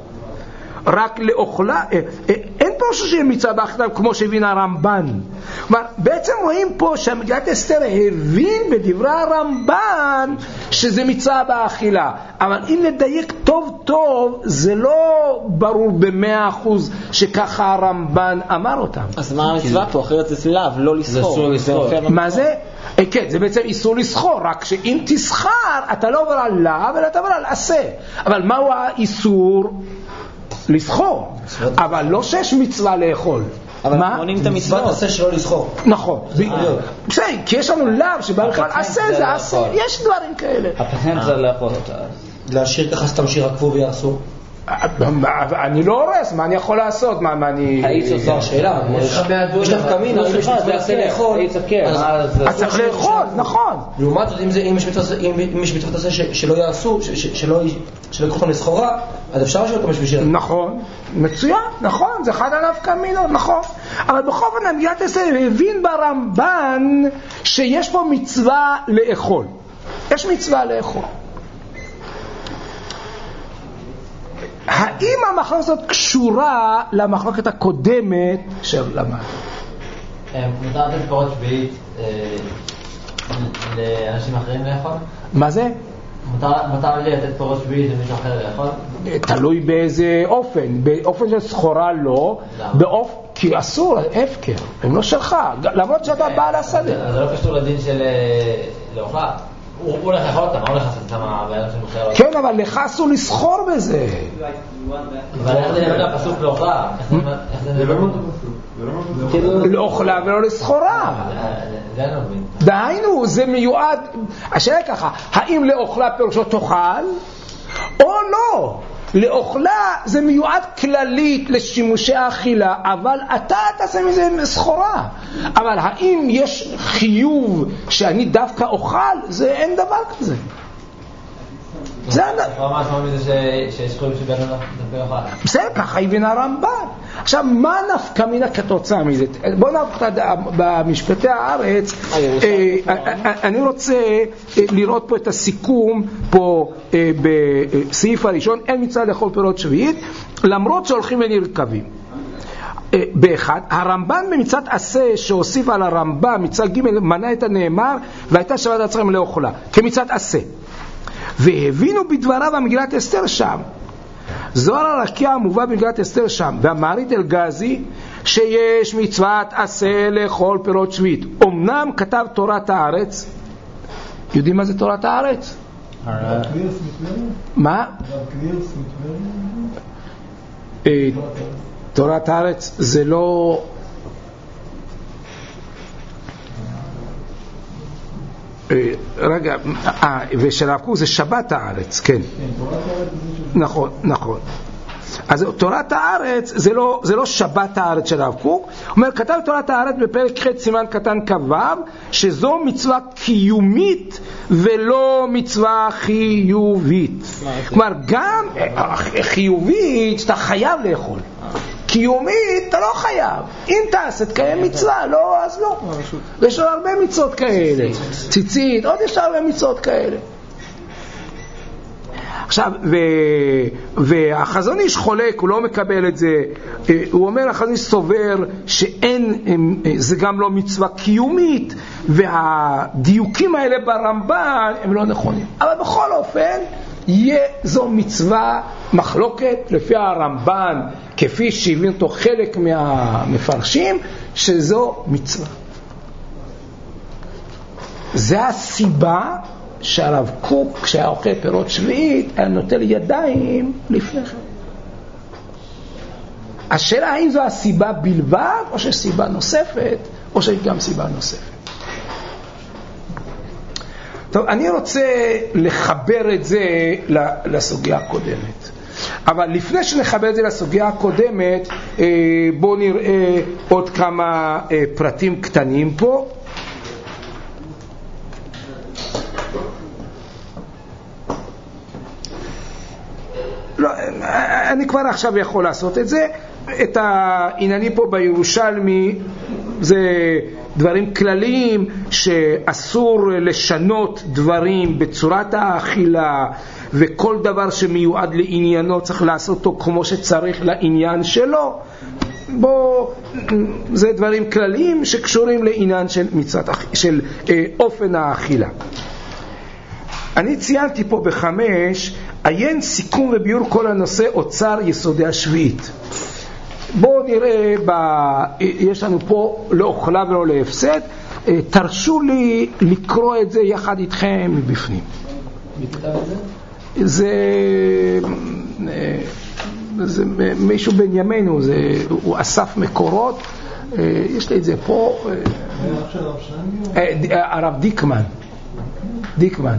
רק לאוכלה, אין פה שיהיה מצווה באכילתם כמו שהבין הרמב"ן. כלומר, בעצם רואים פה שהמגילת אסתר הבין בדברי הרמב"ן שזה מצווה באכילה. אבל אם נדייק טוב טוב, זה לא ברור במאה אחוז שככה הרמב"ן אמר אותם. אז מה המצווה פה? אחרת זה לאו, לא לסחור. מה זה? כן, זה בעצם איסור לסחור, רק שאם תסחר, אתה לא עובר על לאו, אלא אתה עובר על עשה. אבל מהו האיסור? לסחור, אבל לא שיש מצווה לאכול. אבל מונים את המצווה עשה שלא לסחור. נכון, בסדר, כי יש לנו לאו שבא בכלל עשה זה עשה, יש דברים כאלה. הפטנט זה לאכול אותה. להשאיר ככה סתם שירקבו ויעשו. אני לא הורס, מה אני יכול לעשות? מה אני... זו השאלה, יש לך קמין, אם יש מצווה עשה לאכול, אז צריך לאכול, נכון. לעומת זאת, אם יש מצווה עשה שלא יעשו, שלא יקחו אותם לסחורה, אז אפשר לשאול אותם בשביל שירה. נכון, מצוין, נכון, זה אחד עליו קמינות, נכון. אבל בכל זאת, מגילת אסתר הבין ברמב"ן שיש פה מצווה לאכול. יש מצווה לאכול. האם המחלוקת הזאת קשורה למחלוקת הקודמת של למד? מותר לתת פירות שביעית לאנשים אחרים לאכול? מה זה? מותר לי לתת פירות שביעית למישהו אחר לאכול? תלוי באיזה אופן. באופן של סחורה לא, באופן, כי אסור, הפקר, הם לא שלך, למרות שאתה בעל השדה. זה לא קשור לדין של לאוכלה. הוא הולך לאכול אותם, מה הולך לעשות כמה בעיה של מוכר? כן, אבל לך אסור לסחור בזה. אבל איך זה נראה הפסוק לאוכלה? זה לא מודו. לאוכלה ולא לסחורה. זה אני מבין. דהיינו, זה מיועד, השאלה ככה, האם לאוכלה פירושו תאכל או לא? לאוכלה זה מיועד כללית לשימושי האכילה, אבל אתה תעשה מזה סחורה. אבל האם יש חיוב שאני דווקא אוכל? זה אין דבר כזה. זה אין דבר. מה אתה אומר מזה שיש חיוב שבין דווקא אוכל? בסדר, ככה הבין הרמב"ן. עכשיו, מה נפקא מינה כתוצאה מזה? בואו נפקא במשפטי הארץ. אני רוצה לראות פה את הסיכום פה בסעיף הראשון, אין מצווה לאכול פירות שביעית, למרות שהולכים ונרכבים. באחד, הרמב"ן במצוות עשה שהוסיף על הרמב"ם, מצוות ג' מנה את הנאמר, והייתה שבת עצמם לאוכלה, כמצוות עשה. והבינו בדבריו במגילת אסתר שם. זוהר הרקיע המובא במגילת אסתר שם, והמעריט אלגזי, שיש מצוות עשה לאכול פירות שביעית. אמנם כתב תורת הארץ, יודעים מה זה תורת הארץ? מה? תורת הארץ זה לא... רגע, ושל הרב קוק זה שבת הארץ, כן. נכון, נכון. אז תורת הארץ זה לא, זה לא שבת הארץ של הרב קוק. הוא אומר, כתב תורת הארץ בפרק ח' סימן קטן כ"ו, שזו מצווה קיומית ולא מצווה חיובית. כלומר, גם חיובית שאתה חייב לאכול. קיומית אתה לא חייב. אם תעשה תקיים מצווה, לא, אז לא. ויש לו הרבה מצוות כאלה. ציצית, עוד יש הרבה מצוות כאלה. עכשיו, ו... והחזון איש חולק, הוא לא מקבל את זה. הוא אומר, החזון איש סובר שאין, זה גם לא מצווה קיומית, והדיוקים האלה ברמב"ן הם לא נכונים. אבל בכל אופן, יהיה זו מצווה מחלוקת לפי הרמב"ן, כפי שהבין אותו חלק מהמפרשים, שזו מצווה. זה הסיבה שהרב קוק, כשהיה אוכל פירות שביעית, היה נוטל ידיים לפני כן. השאלה האם זו הסיבה בלבד, או שיש סיבה נוספת, או שיש גם סיבה נוספת. טוב, אני רוצה לחבר את זה לסוגיה הקודמת. אבל לפני שנחבר את זה לסוגיה הקודמת, בואו נראה עוד כמה פרטים קטנים פה. לא, אני כבר עכשיו יכול לעשות את זה. את העניינים פה בירושלמי זה דברים כלליים, שאסור לשנות דברים בצורת האכילה, וכל דבר שמיועד לעניינו צריך לעשות אותו כמו שצריך לעניין שלו. בו זה דברים כלליים שקשורים לעניין של מצוות, של אה, אופן האכילה. אני ציינתי פה בחמש, עיין סיכום וביור כל הנושא אוצר יסודי השביעית. בואו נראה, ב... יש לנו פה לא אוכלה ולא להפסד. תרשו לי לקרוא את זה יחד איתכם מבפנים. מי כתב את זה? זה, זה מישהו בין ימינו, זה, הוא אסף מקורות. יש לי את זה פה. הרב דיקמן. דיקמן.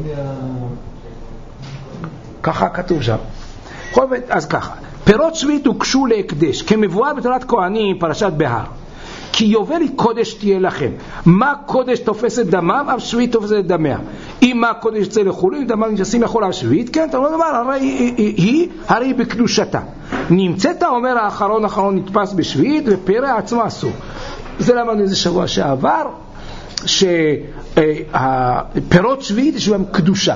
ככה כתוב שם. אז ככה. פירות שביעית הוקשו להקדש, כמבואר בתורת כהנים, פרשת בהר. כי יובל היא קודש תהיה לכם. מה קודש תופס את דמיו, אף שביעית תופס את דמיה. אם מה קודש יצא לחולין, דמיו נשסים יכול אף שביעית, כן, אתה לא אומר, הרי היא, היא, היא, הרי היא בקדושתה. נמצאת, אומר האחרון, האחרון נתפס בשביעית, ופרע עצמו אסור. זה למדנו איזה שבוע שעבר, שפירות שביעית יש בהם קדושה.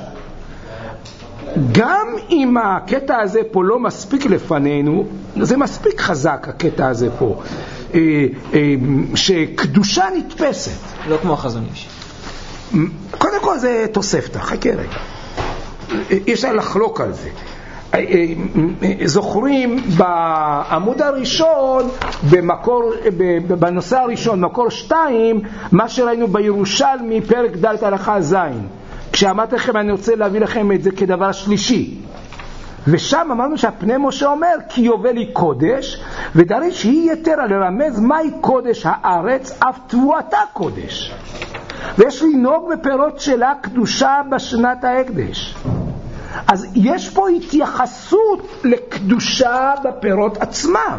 גם אם הקטע הזה פה לא מספיק לפנינו, זה מספיק חזק הקטע הזה פה, שקדושה נתפסת. לא כמו החזון איש. קודם כל זה תוספתא, חכה רגע. יש לה לחלוק על זה. זוכרים בעמוד הראשון, במקור, בנושא הראשון, מקור שתיים, מה שראינו בירושלמי, פרק ד' הלכה ז', כשאמרתי לכם אני רוצה להביא לכם את זה כדבר שלישי. ושם אמרנו שהפני משה אומר כי יובל היא קודש, ודריש היא יתרה לרמז מהי קודש הארץ, אף תבואתה קודש. ויש לנהוג בפירות שלה קדושה בשנת ההקדש. אז יש פה התייחסות לקדושה בפירות עצמם.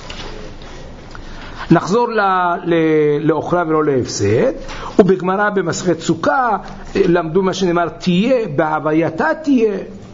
נחזור לאוכלה ולא להפסד, ובגמרא במסכת סוכה למדו מה שנאמר תהיה, בהווייתה תהיה.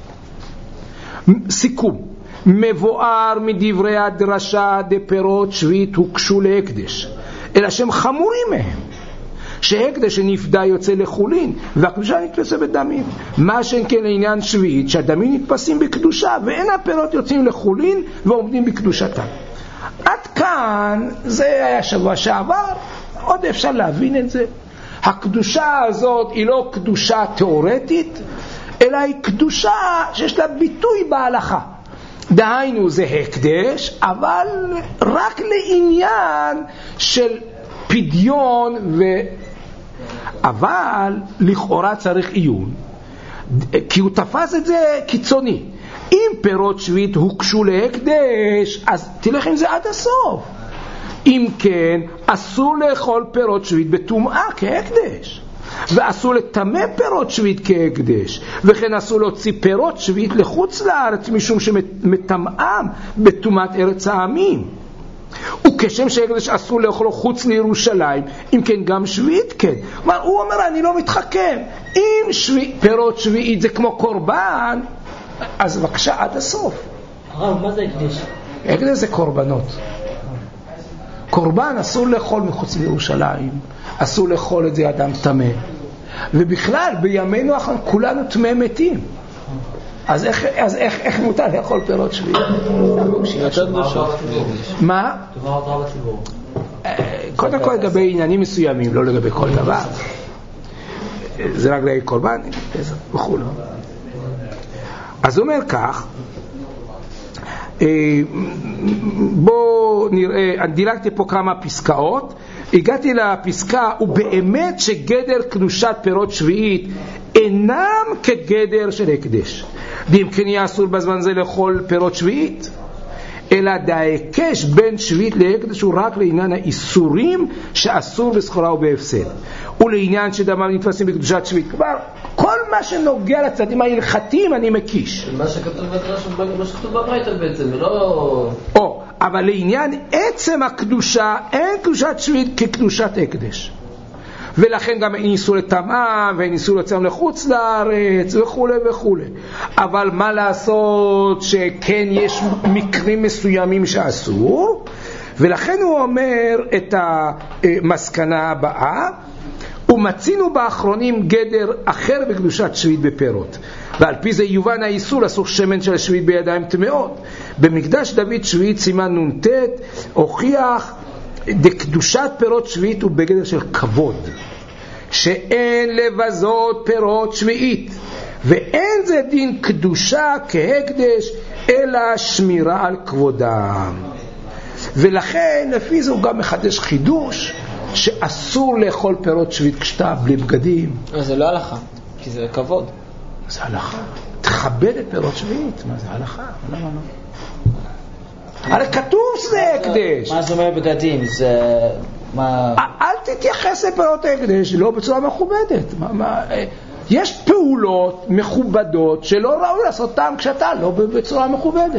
סיכום, מבואר מדברי הדרשה דפירות שביעית הוקשו להקדש, אלא שהם חמורים מהם, שהקדש שנפדה יוצא לחולין והקדושה נתפסה בדמים. מה שאין כן לעניין שביעית, שהדמים נתפסים בקדושה ואין הפירות יוצאים לחולין ועומדים בקדושתם. עד כאן זה היה שבוע שעבר, עוד אפשר להבין את זה. הקדושה הזאת היא לא קדושה תיאורטית, אלא היא קדושה שיש לה ביטוי בהלכה. דהיינו זה הקדש, אבל רק לעניין של פדיון ו... אבל לכאורה צריך עיון, כי הוא תפס את זה קיצוני. אם פירות שביעית הוקשו להקדש, אז תלך עם זה עד הסוף. אם כן, אסור לאכול פירות שביעית בטומאה כהקדש, ואסור לטמא פירות שביעית כהקדש, וכן אסור להוציא פירות שביעית לחוץ לארץ משום שמטמאם בטומאת ארץ העמים. וכשם שהקדש אסור לאכולו חוץ לירושלים, אם כן גם שביעית כן. אבל הוא אומר אני לא מתחכם, אם שביע, פירות שביעית זה כמו קורבן, אז בבקשה עד הסוף. הרב, מה זה הקדש? הקדש זה קורבנות. קורבן אסור לאכול מחוץ לירושלים, אסור לאכול את זה אדם טמא, ובכלל בימינו אנחנו כולנו טמא מתים. אז איך, אז איך, איך מותר לאכול פירות שביעית? מה? קודם כל לגבי עניינים מסוימים, לא לגבי כל דבר. זה רק לגבי קורבן וכו'. אז הוא אומר כך, בואו נראה, דילגתי פה כמה פסקאות, הגעתי לפסקה, ובאמת שגדר קדושת פירות שביעית אינם כגדר של הקדש. ואם כן יהיה אסור בזמן זה לאכול פירות שביעית, אלא דהיקש בין שביעית להקדש הוא רק לעניין האיסורים שאסור בסחורה ובהפסד, ולעניין שדמם נתפסים בקדושת שביעית. כבר כל מה שנוגע לצדדים ההלכתיים אני מקיש. מה שכתוב בדרש, מה שכתוב בברייתא בעצם, לא... או, אבל לעניין עצם הקדושה, אין קדושת שביעית כקדושת הקדש. ולכן גם אין איסור לטמאם ואין איסור לצאם לחוץ לארץ וכו' וכו'. אבל מה לעשות שכן יש מקרים מסוימים שאסור, ולכן הוא אומר את המסקנה הבאה, ומצינו באחרונים גדר אחר בקדושת שביעית בפירות, ועל פי זה יובן האיסור אסור שמן של השביעית בידיים טמאות. במקדש דוד שביעית סימן נ"ט הוכיח דקדושת פירות שביעית הוא בגדר של כבוד, שאין לבזות פירות שביעית, ואין זה דין קדושה כהקדש אלא שמירה על כבודם. ולכן לפי זה הוא גם מחדש חידוש שאסור לאכול פירות שביעית כשאתה בלי בגדים. זה לא הלכה, כי זה כבוד. זה הלכה, תכבד את פירות שביעית. מה זה הלכה? למה לא? הרי כתוב שזה הקדש. מה זה אומר בגדים? זה... אל תתייחס לפירות הקדש לא בצורה מכובדת. יש פעולות מכובדות שלא ראוי לעשותם כשאתה לא בצורה מכובדת.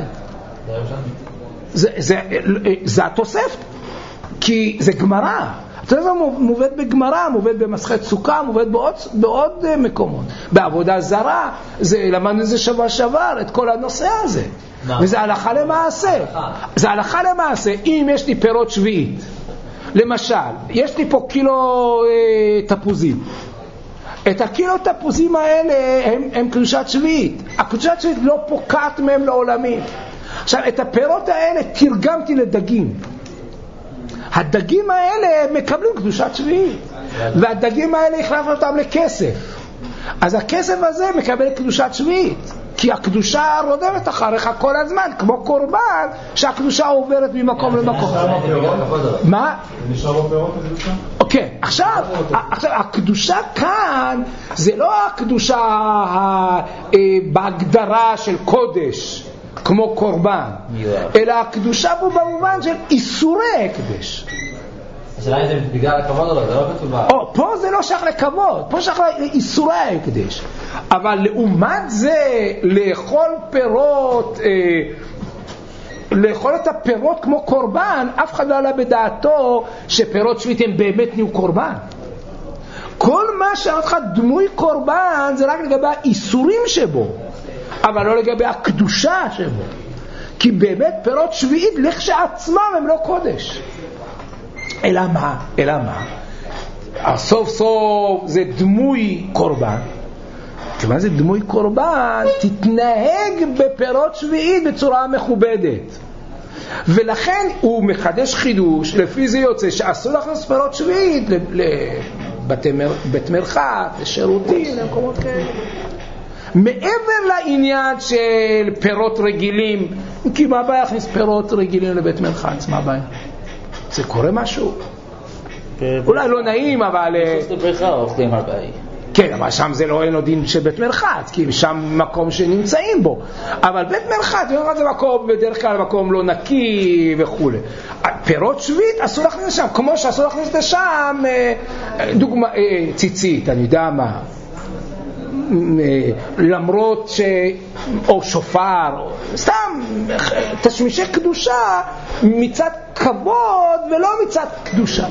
זה התוספת, כי זה גמרא. אתה יודע, מובאת בגמרא, מובאת במסכת סוכה, מובאת בעוד, בעוד מקומות. בעבודה זרה, זה, למדנו את זה שבוע שעבר, את כל הנושא הזה. וזה הלכה למעשה. זה הלכה למעשה. אם יש לי פירות שביעית, למשל, יש לי פה קילו אה, תפוזים. את הקילו תפוזים האלה הם, הם קדושת שביעית. הקדושת שביעית לא פוקעת מהם לעולמים. עכשיו, את הפירות האלה תרגמתי לדגים. הדגים האלה מקבלים קדושת שביעית. והדגים האלה החלפנו אותם לכסף. אז הכסף הזה מקבל קדושת שביעית, כי הקדושה רודפת אחריך כל הזמן, כמו קורבן שהקדושה עוברת ממקום למקום. מה? זה נשאר בפירות הקדושה? אוקיי, עכשיו, הקדושה כאן זה לא הקדושה בהגדרה של קודש כמו קורבן, אלא הקדושה פה במובן של איסורי הקדש. השאלה אם זה בגלל הכבוד או לא, זה לא כתוב. או, פה זה לא שייך לכבוד, פה שייך לאיסורי ההקדש. אבל לעומת זה, לאכול פירות, אה, לאכול את הפירות כמו קורבן, אף אחד לא עלה בדעתו שפירות שביעית הם באמת נהיו קורבן. כל מה שאתה דמוי קורבן זה רק לגבי האיסורים שבו, אבל לא לגבי הקדושה שבו. כי באמת פירות שביעית לכשעצמם הם לא קודש. אלא מה? אלא מה? סוף סוף זה דמוי קורבן. כיוון זה דמוי קורבן, תתנהג בפירות שביעית בצורה מכובדת. ולכן הוא מחדש חידוש, לפי זה יוצא שאסור להכניס פירות שביעית לבית מרחץ, לשירותים, למקומות כאלה. מעבר לעניין של פירות רגילים, כי מה הבעיה להכניס פירות רגילים לבית מרחץ? מה הבעיה? זה קורה משהו? אולי לא נעים, אבל... בסוף בריכה אוכלים הרבה. כן, אבל שם זה לא אין עוד דין של בית מרחץ, כי שם מקום שנמצאים בו. אבל בית מרחץ, זה מקום, בדרך כלל מקום לא נקי וכו'. פירות שביעית אסור להכניס לשם, כמו שאסור להכניס לשם, דוגמה, ציצית, אני יודע מה. למרות ש... או שופר, או... סתם תשמישי קדושה מצד כבוד ולא מצד קדושה.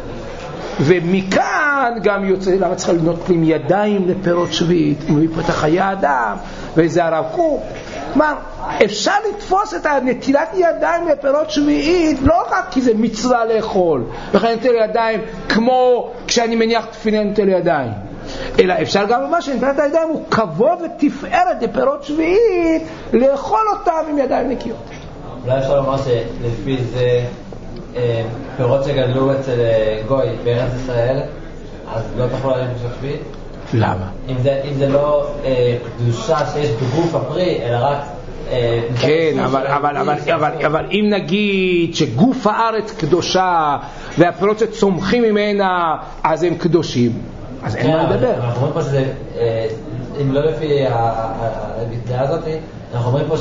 ומכאן גם יוצא, למה צריך לבנות עם ידיים לפירות שביעית, מפתח חיי אדם, וזה הרב קוק. כלומר, אפשר לתפוס את הנטילת ידיים לפירות שביעית, לא רק כי זה מצווה לאכול, וכן נטל ידיים כמו כשאני מניח תפילין נטל ידיים. אלא אפשר גם לומר שנטילת הידיים הוא כבוד ותפארת לפירות שביעית, לאכול אותם עם ידיים נקיות. אולי אפשר לומר שלפי זה פירות שגדלו אצל גוי בארץ ישראל, אז לא תאכלו עליהם קדושת שביעית? למה? אם זה, אם זה לא קדושה שיש בגוף הפרי, אלא רק... כן, אבל, אבל, אבל, אבל, אבל אם נגיד שגוף הארץ קדושה והפירות שצומחים ממנה אז הם קדושים, אז אין מה לדבר. אנחנו אומרים פה שזה, אם לא לפי הדעה הזאת, אנחנו אומרים פה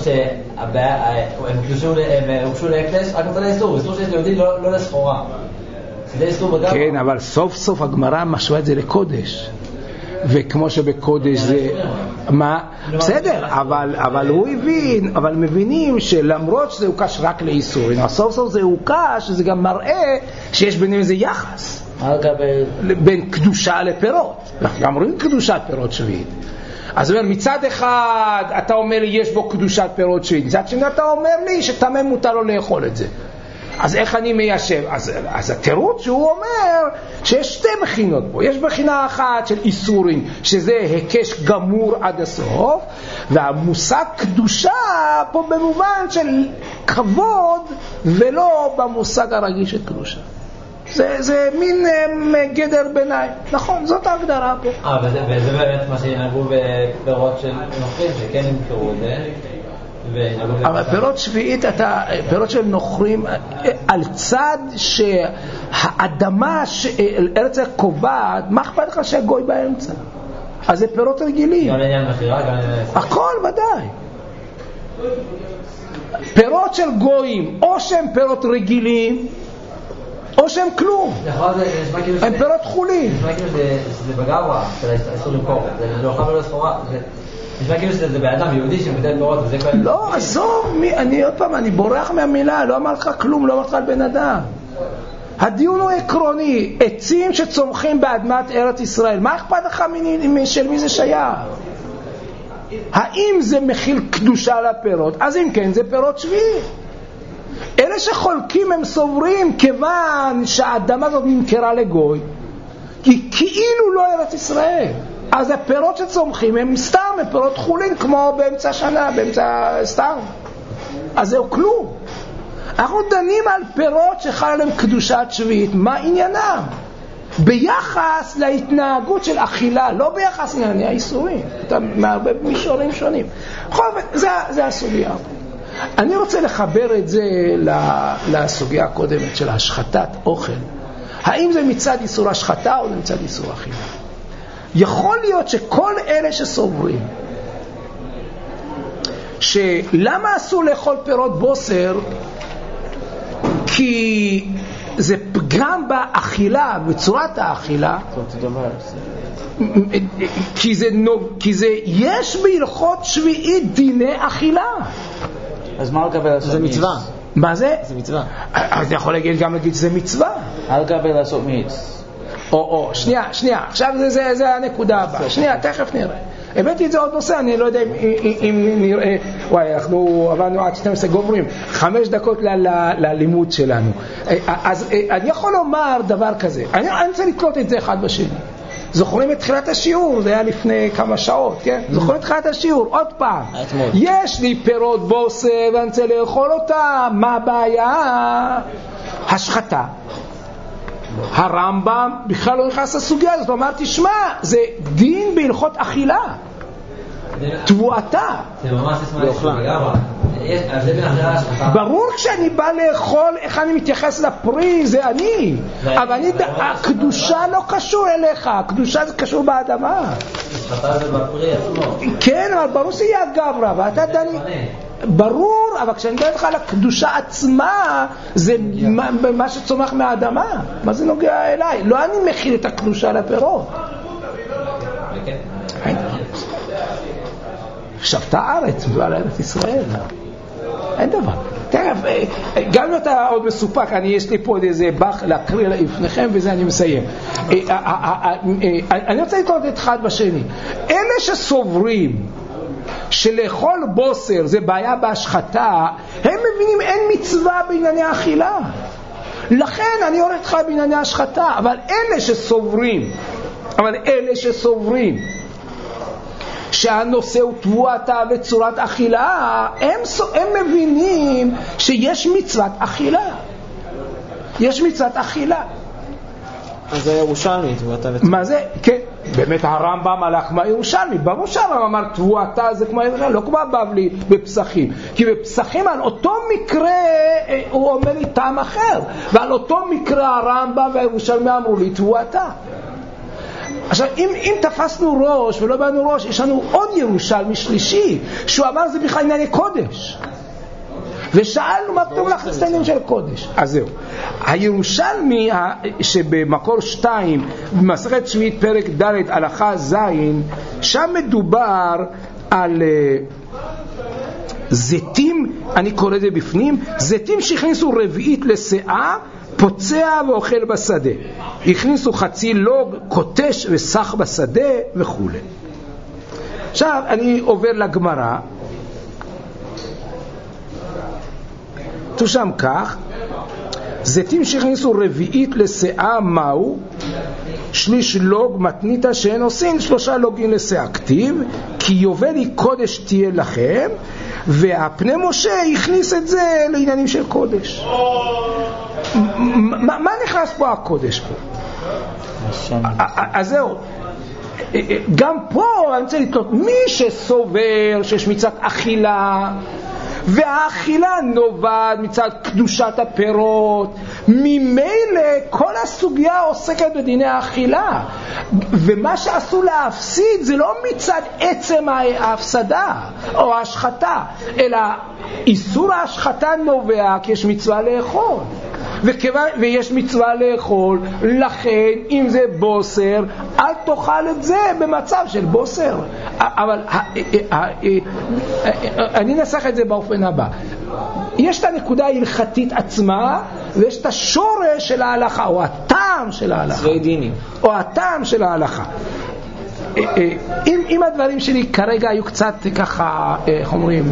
שהם הוגשו להקדש רק נותן לאיסור, איסור שיש ליהודי לא לסחורה. זה איסור בגב. כן, אבל סוף סוף הגמרא משווה את זה לקודש. וכמו שבקודש זה... מה? בסדר, אבל הוא הבין, אבל מבינים שלמרות שזה הוקש רק לאיסור, סוף סוף זה הוקש, שזה גם מראה שיש ביניהם איזה יחס. בין קדושה לפירות. אנחנו גם רואים קדושת פירות שביעית. אז מצד אחד אתה אומר לי יש בו קדושת פירות שביעית, מצד שני אתה אומר לי שתמם מותר לו לאכול את זה. אז איך אני מיישב? אז, אז התירוץ שהוא אומר שיש שתי בחינות פה. יש בחינה אחת של איסורים, שזה הקש גמור עד הסוף, והמושג קדושה פה במובן של כבוד, ולא במושג הרגיש של קדושה. זה, זה מין um, גדר ביניים. נכון, זאת ההגדרה פה. אה, וזה, וזה באמת מה שינהגו בפירות של נוכרים, שכן נמכרו את זה. אבל פירות שביעית, אתה, פירות של נוכרים, על צד שהאדמה, ארץ הקובעת, מה אכפת לך שהגוי באמצע? אז זה פירות רגילים. גם לעניין מחירה, גם לעניין... הכל, ודאי. פירות של גויים, או שהם פירות רגילים, או שהם כלום. הם פירות חולים. נשמע כאילו שזה בגאווה, של האיסור למכור. זה לא אוכל ולא סחורה. נשמע כאילו שזה באדם יהודי שמגדל פירות וזה כל... לא, עזוב, אני עוד פעם, אני בורח מהמילה, לא אמרת לך כלום, לא אמרת לך על בן אדם. הדיון הוא עקרוני, עצים שצומחים באדמת ארץ ישראל, מה אכפת לך של מי זה שייך? האם זה מכיל קדושה לפירות? אז אם כן, זה פירות שביעית. אלה שחולקים הם סוברים כיוון שהאדמה הזאת נמכרה לגוי, כי כאילו לא ארץ ישראל. אז הפירות שצומחים הם סתם, הם פירות חולין כמו באמצע שנה, באמצע סתם. אז זהו כלום. אנחנו דנים על פירות שחל עליהם קדושת שביעית, מה עניינם? ביחס להתנהגות של אכילה, לא ביחס לענייני האיסורים, אתה מהרבה מישורים שונים. בכל אופן, זה, זה הסוגיה. אני רוצה לחבר את זה לסוגיה הקודמת של השחתת אוכל. האם זה מצד איסור השחתה או זה מצד איסור אכילה? יכול להיות שכל אלה שסוברים שלמה אסור לאכול פירות בוסר, כי זה פגם באכילה, בצורת האכילה, כי זה, כי זה יש בהלכות שביעית דיני אכילה. אז מה לקבל לעשות? זה מצווה. מה זה? זה מצווה. אז אני יכול להגיד גם להגיד שזה מצווה. מה לקבל לעשות מיץ? או, או, שנייה, שנייה, עכשיו זה, זה, זה הנקודה הבאה. שנייה, תכף נראה. הבאתי את זה עוד נושא, אני לא יודע אם, אם, אם נראה, וואי, אנחנו עברנו עד שתים עשרה גומרים, חמש דקות ל, ל, ללימוד שלנו. אז אני יכול לומר דבר כזה, אני, אני רוצה לקלוט את זה אחד בשני. זוכרים את תחילת השיעור, זה היה לפני כמה שעות, כן? זוכרים את תחילת השיעור, עוד פעם. יש לי פירות בוסר ואני רוצה לאכול אותה, מה הבעיה? השחתה. הרמב"ם בכלל לא נכנס לסוגיה הזאת, הוא אמר, תשמע, זה דין בהלכות אכילה, תבואתה. זה ממש נשמע לגמרי. ברור כשאני בא לאכול איך אני מתייחס לפרי, זה אני, אבל אני, הקדושה לא קשור אליך, הקדושה זה קשור באדמה. השחתה זה בפרי עצמו. כן, אבל ברור שיהיה גברא, ואתה דני... ברור, אבל כשאני מדבר לך על הקדושה עצמה, זה מה, מה שצומח מהאדמה. מה זה נוגע אליי? לא אני מכיל את הקדושה לפירות. שבתה הארץ ועל ארץ ישראל. אין דבר. תכף, גם אם אתה עוד מסופק, אני יש לי פה עוד איזה בח להקריא לפניכם, וזה אני מסיים. אני רוצה לתלות את אחד בשני. אלה שסוברים שלאכול בוסר זה בעיה בהשחתה, הם מבינים אין מצווה בענייני האכילה. לכן אני הולך לך בענייני השחתה. אבל אלה שסוברים, אבל אלה שסוברים שהנושא הוא תבואתה וצורת אכילה, הם, הם מבינים שיש מצוות אכילה. יש מצוות אכילה. אז זה ירושלמי, תבואתה וצורת. מה זה? כן. באמת הרמב"ם הלך מהירושלמי. ברור שהרמב"ם אמר תבואתה זה כמו ירושלמי, לא כמו הבבלי בפסחים. כי בפסחים על אותו מקרה הוא אומר לי טעם אחר. ועל אותו מקרה הרמב"ם והירושלמי אמרו לי תבואתה. עכשיו, אם, אם תפסנו ראש ולא באנו ראש, יש לנו עוד ירושלמי שלישי, שהוא אמר זה בכלל ענייני קודש. ושאלנו מה פתאום להכניס את העניין של קודש. אז זהו. הירושלמי שבמקור שתיים, במסכת שביעית פרק ד' הלכה זין, שם מדובר על זיתים, אני קורא את זה בפנים, זיתים שהכניסו רביעית לשאה, פוצע ואוכל בשדה. הכניסו חצי לוג, קוטש וסח בשדה וכו'. עכשיו אני עובר לגמרא. תושם כך, זיתים שהכניסו רביעית לשאה מהו? שליש לוג מתניתה שאין עושים, שלושה לוגים לשאה. כתיב, כי יובל היא קודש תהיה לכם, והפני משה הכניס את זה לעניינים של קודש. מה, מה נכנס פה הקודש פה? אז זהו. גם פה אני רוצה לתלות, מי שסובר שיש מצד אכילה, והאכילה נובעת מצד קדושת הפירות, ממילא כל הסוגיה עוסקת בדיני האכילה, ומה שעשו להפסיד זה לא מצד עצם ההפסדה או ההשחתה, אלא איסור ההשחתה נובע כי יש מצווה לאכול, וכיוון, ויש מצווה לאכול, לכן אם זה בוסר אל תאכל את זה במצב של בוסר. אבל אני נסח את זה באופן הבא, יש את הנקודה ההלכתית עצמה ויש את השורש של ההלכה או הטעם של ההלכה או הטעם של ההלכה. אם, אם הדברים שלי כרגע היו קצת ככה, איך אומרים,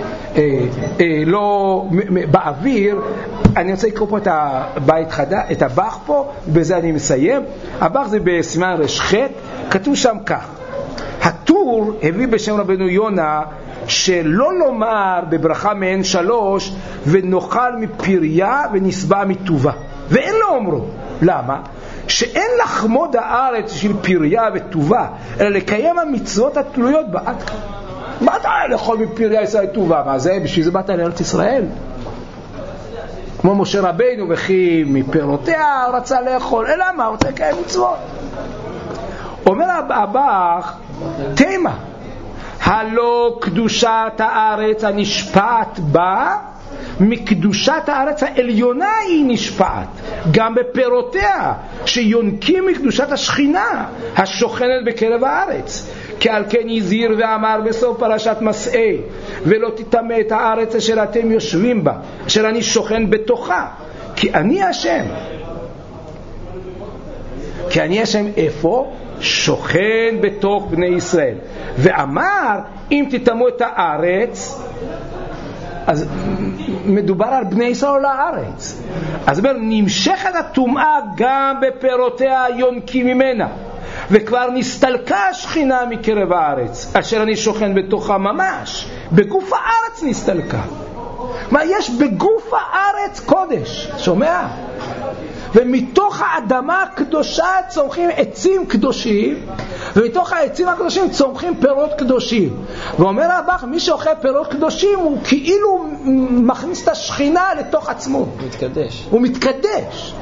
לא באוויר, אני רוצה לקרוא פה את הבית חדה, את הבח פה, ובזה אני מסיים. הבח זה בסימן רשחת, כתוב שם כך: הטור הביא בשם רבנו יונה שלא לומר בברכה מעין שלוש ונאכל מפריה ונסבע מטובה, ואין לו אומרו. למה? שאין לחמוד הארץ של פריה וטובה, אלא לקיים המצוות התלויות בה. מה אתה לאכול מפריה ישראל טובה? מה זה? בשביל זה באת לארץ ישראל? כמו משה רבינו, וכי מפירותיה רצה לאכול. אלא מה? הוא רוצה לקיים מצוות. אומר הבח, תימה, הלא קדושת הארץ הנשפעת בה, מקדושת הארץ העליונה היא נשפעת, גם בפירותיה, שיונקים מקדושת השכינה, השוכנת בקרב הארץ. כי על כן הזהיר ואמר בסוף פרשת מסעי, ולא תטמא את הארץ אשר אתם יושבים בה, אשר אני שוכן בתוכה, כי אני השם. כי אני השם איפה? שוכן בתוך בני ישראל. ואמר, אם תטמאו את הארץ, אז מדובר על בני ישראל לארץ. אז אומר, נמשכת הטומאה גם בפירותיה יונקים ממנה, וכבר נסתלקה השכינה מקרב הארץ, אשר אני שוכן בתוכה ממש. בגוף הארץ נסתלקה. מה יש בגוף הארץ קודש, שומע? ומתוך האדמה הקדושה צומחים עצים קדושים, ומתוך העצים הקדושים צומחים פירות קדושים. ואומר הבח, מי שאוכל פירות קדושים הוא כאילו מכניס את השכינה לתוך עצמו, הוא מתקדש. הוא מתקדש.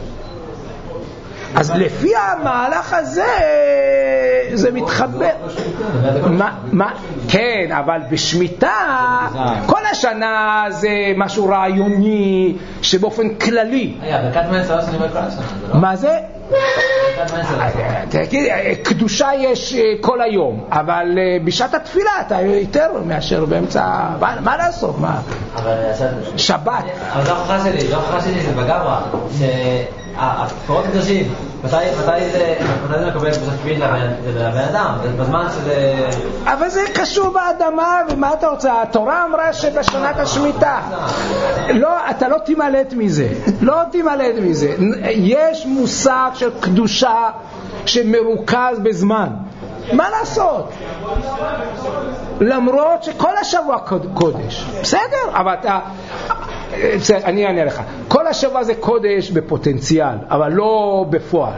אז לפי המהלך הזה זה מתחבר. מה, מה, כן, אבל בשמיטה כל השנה זה משהו רעיוני שבאופן כללי. ברכת מעשר שאני אומר כל השנה. מה זה? קדושה יש כל היום, אבל בשעת התפילה אתה יותר מאשר באמצע. מה לעשות? מה? שבת. אבל זו ההוכחה שלי, זו ההוכחה שלי זה בגברה, שהפירות קדושים, מתי זה מקבל קדושת קביל לבן אדם? בזמן שזה... אבל זה קשור באדמה, ומה אתה רוצה? התורה אמרה שבשנת השמיטה לא, אתה לא תימלט מזה, לא תימלט מזה. יש מושג של קדושה שמרוכז בזמן. מה לעשות? למרות שכל השבוע קודש, בסדר, אבל אתה, אני אענה לך, כל השבוע זה קודש בפוטנציאל, אבל לא בפועל.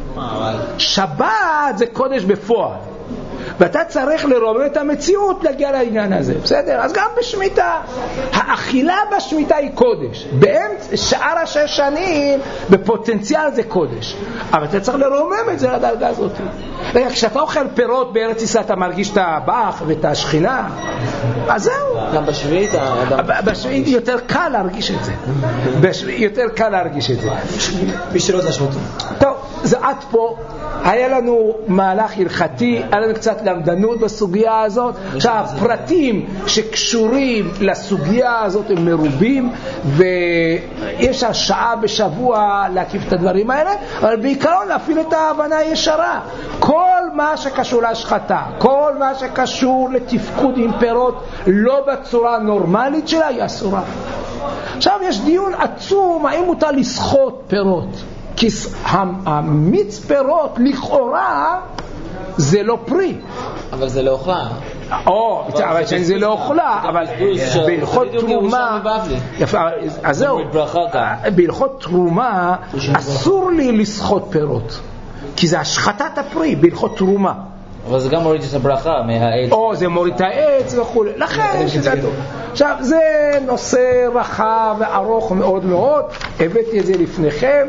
שבת זה קודש בפועל, ואתה צריך לרומם את המציאות להגיע לעניין הזה, בסדר? אז גם בשמיטה, האכילה בשמיטה היא קודש, באמצע שאר השש שנים בפוטנציאל זה קודש, אבל אתה צריך לרומם את זה לדרגה הזאת. כשאתה אוכל פירות בארץ ישראל אתה מרגיש את הבח ואת השכינה, אז זהו. גם בשביעית בשביעית יותר קל להרגיש את זה, יותר קל להרגיש את זה. בשבילות לשמות. טוב, זה עד פה. היה לנו מהלך הלכתי, היה לנו קצת למדנות בסוגיה הזאת. עכשיו, פרטים שקשורים לסוגיה הזאת הם מרובים, ויש שעה בשבוע להקיף את הדברים האלה, אבל בעיקרון להפעיל את ההבנה הישרה. כל מה שקשור להשחתה, כל מה שקשור לתפקוד עם פירות לא בצורה נורמלית שלה, היא אסורה. עכשיו יש דיון עצום, האם מותר לסחוט פירות? כי המיץ פירות לכאורה זה לא פרי, אבל זה לא אוכלה. או, אבל זה לא אוכלה, אבל בהלכות תרומה, אז זהו, בהלכות תרומה אסור לי לסחוט פירות, כי זה השחטת הפרי בהלכות תרומה. אבל זה גם מוריד את הברכה מהעץ. או זה מוריד את העץ וכו'. לכן שזה טוב. עכשיו, זה נושא רחב וארוך מאוד מאוד. הבאתי את זה לפניכם.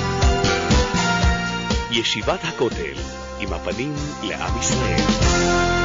ישיבת הכותל, עם הפנים לעם ישראל.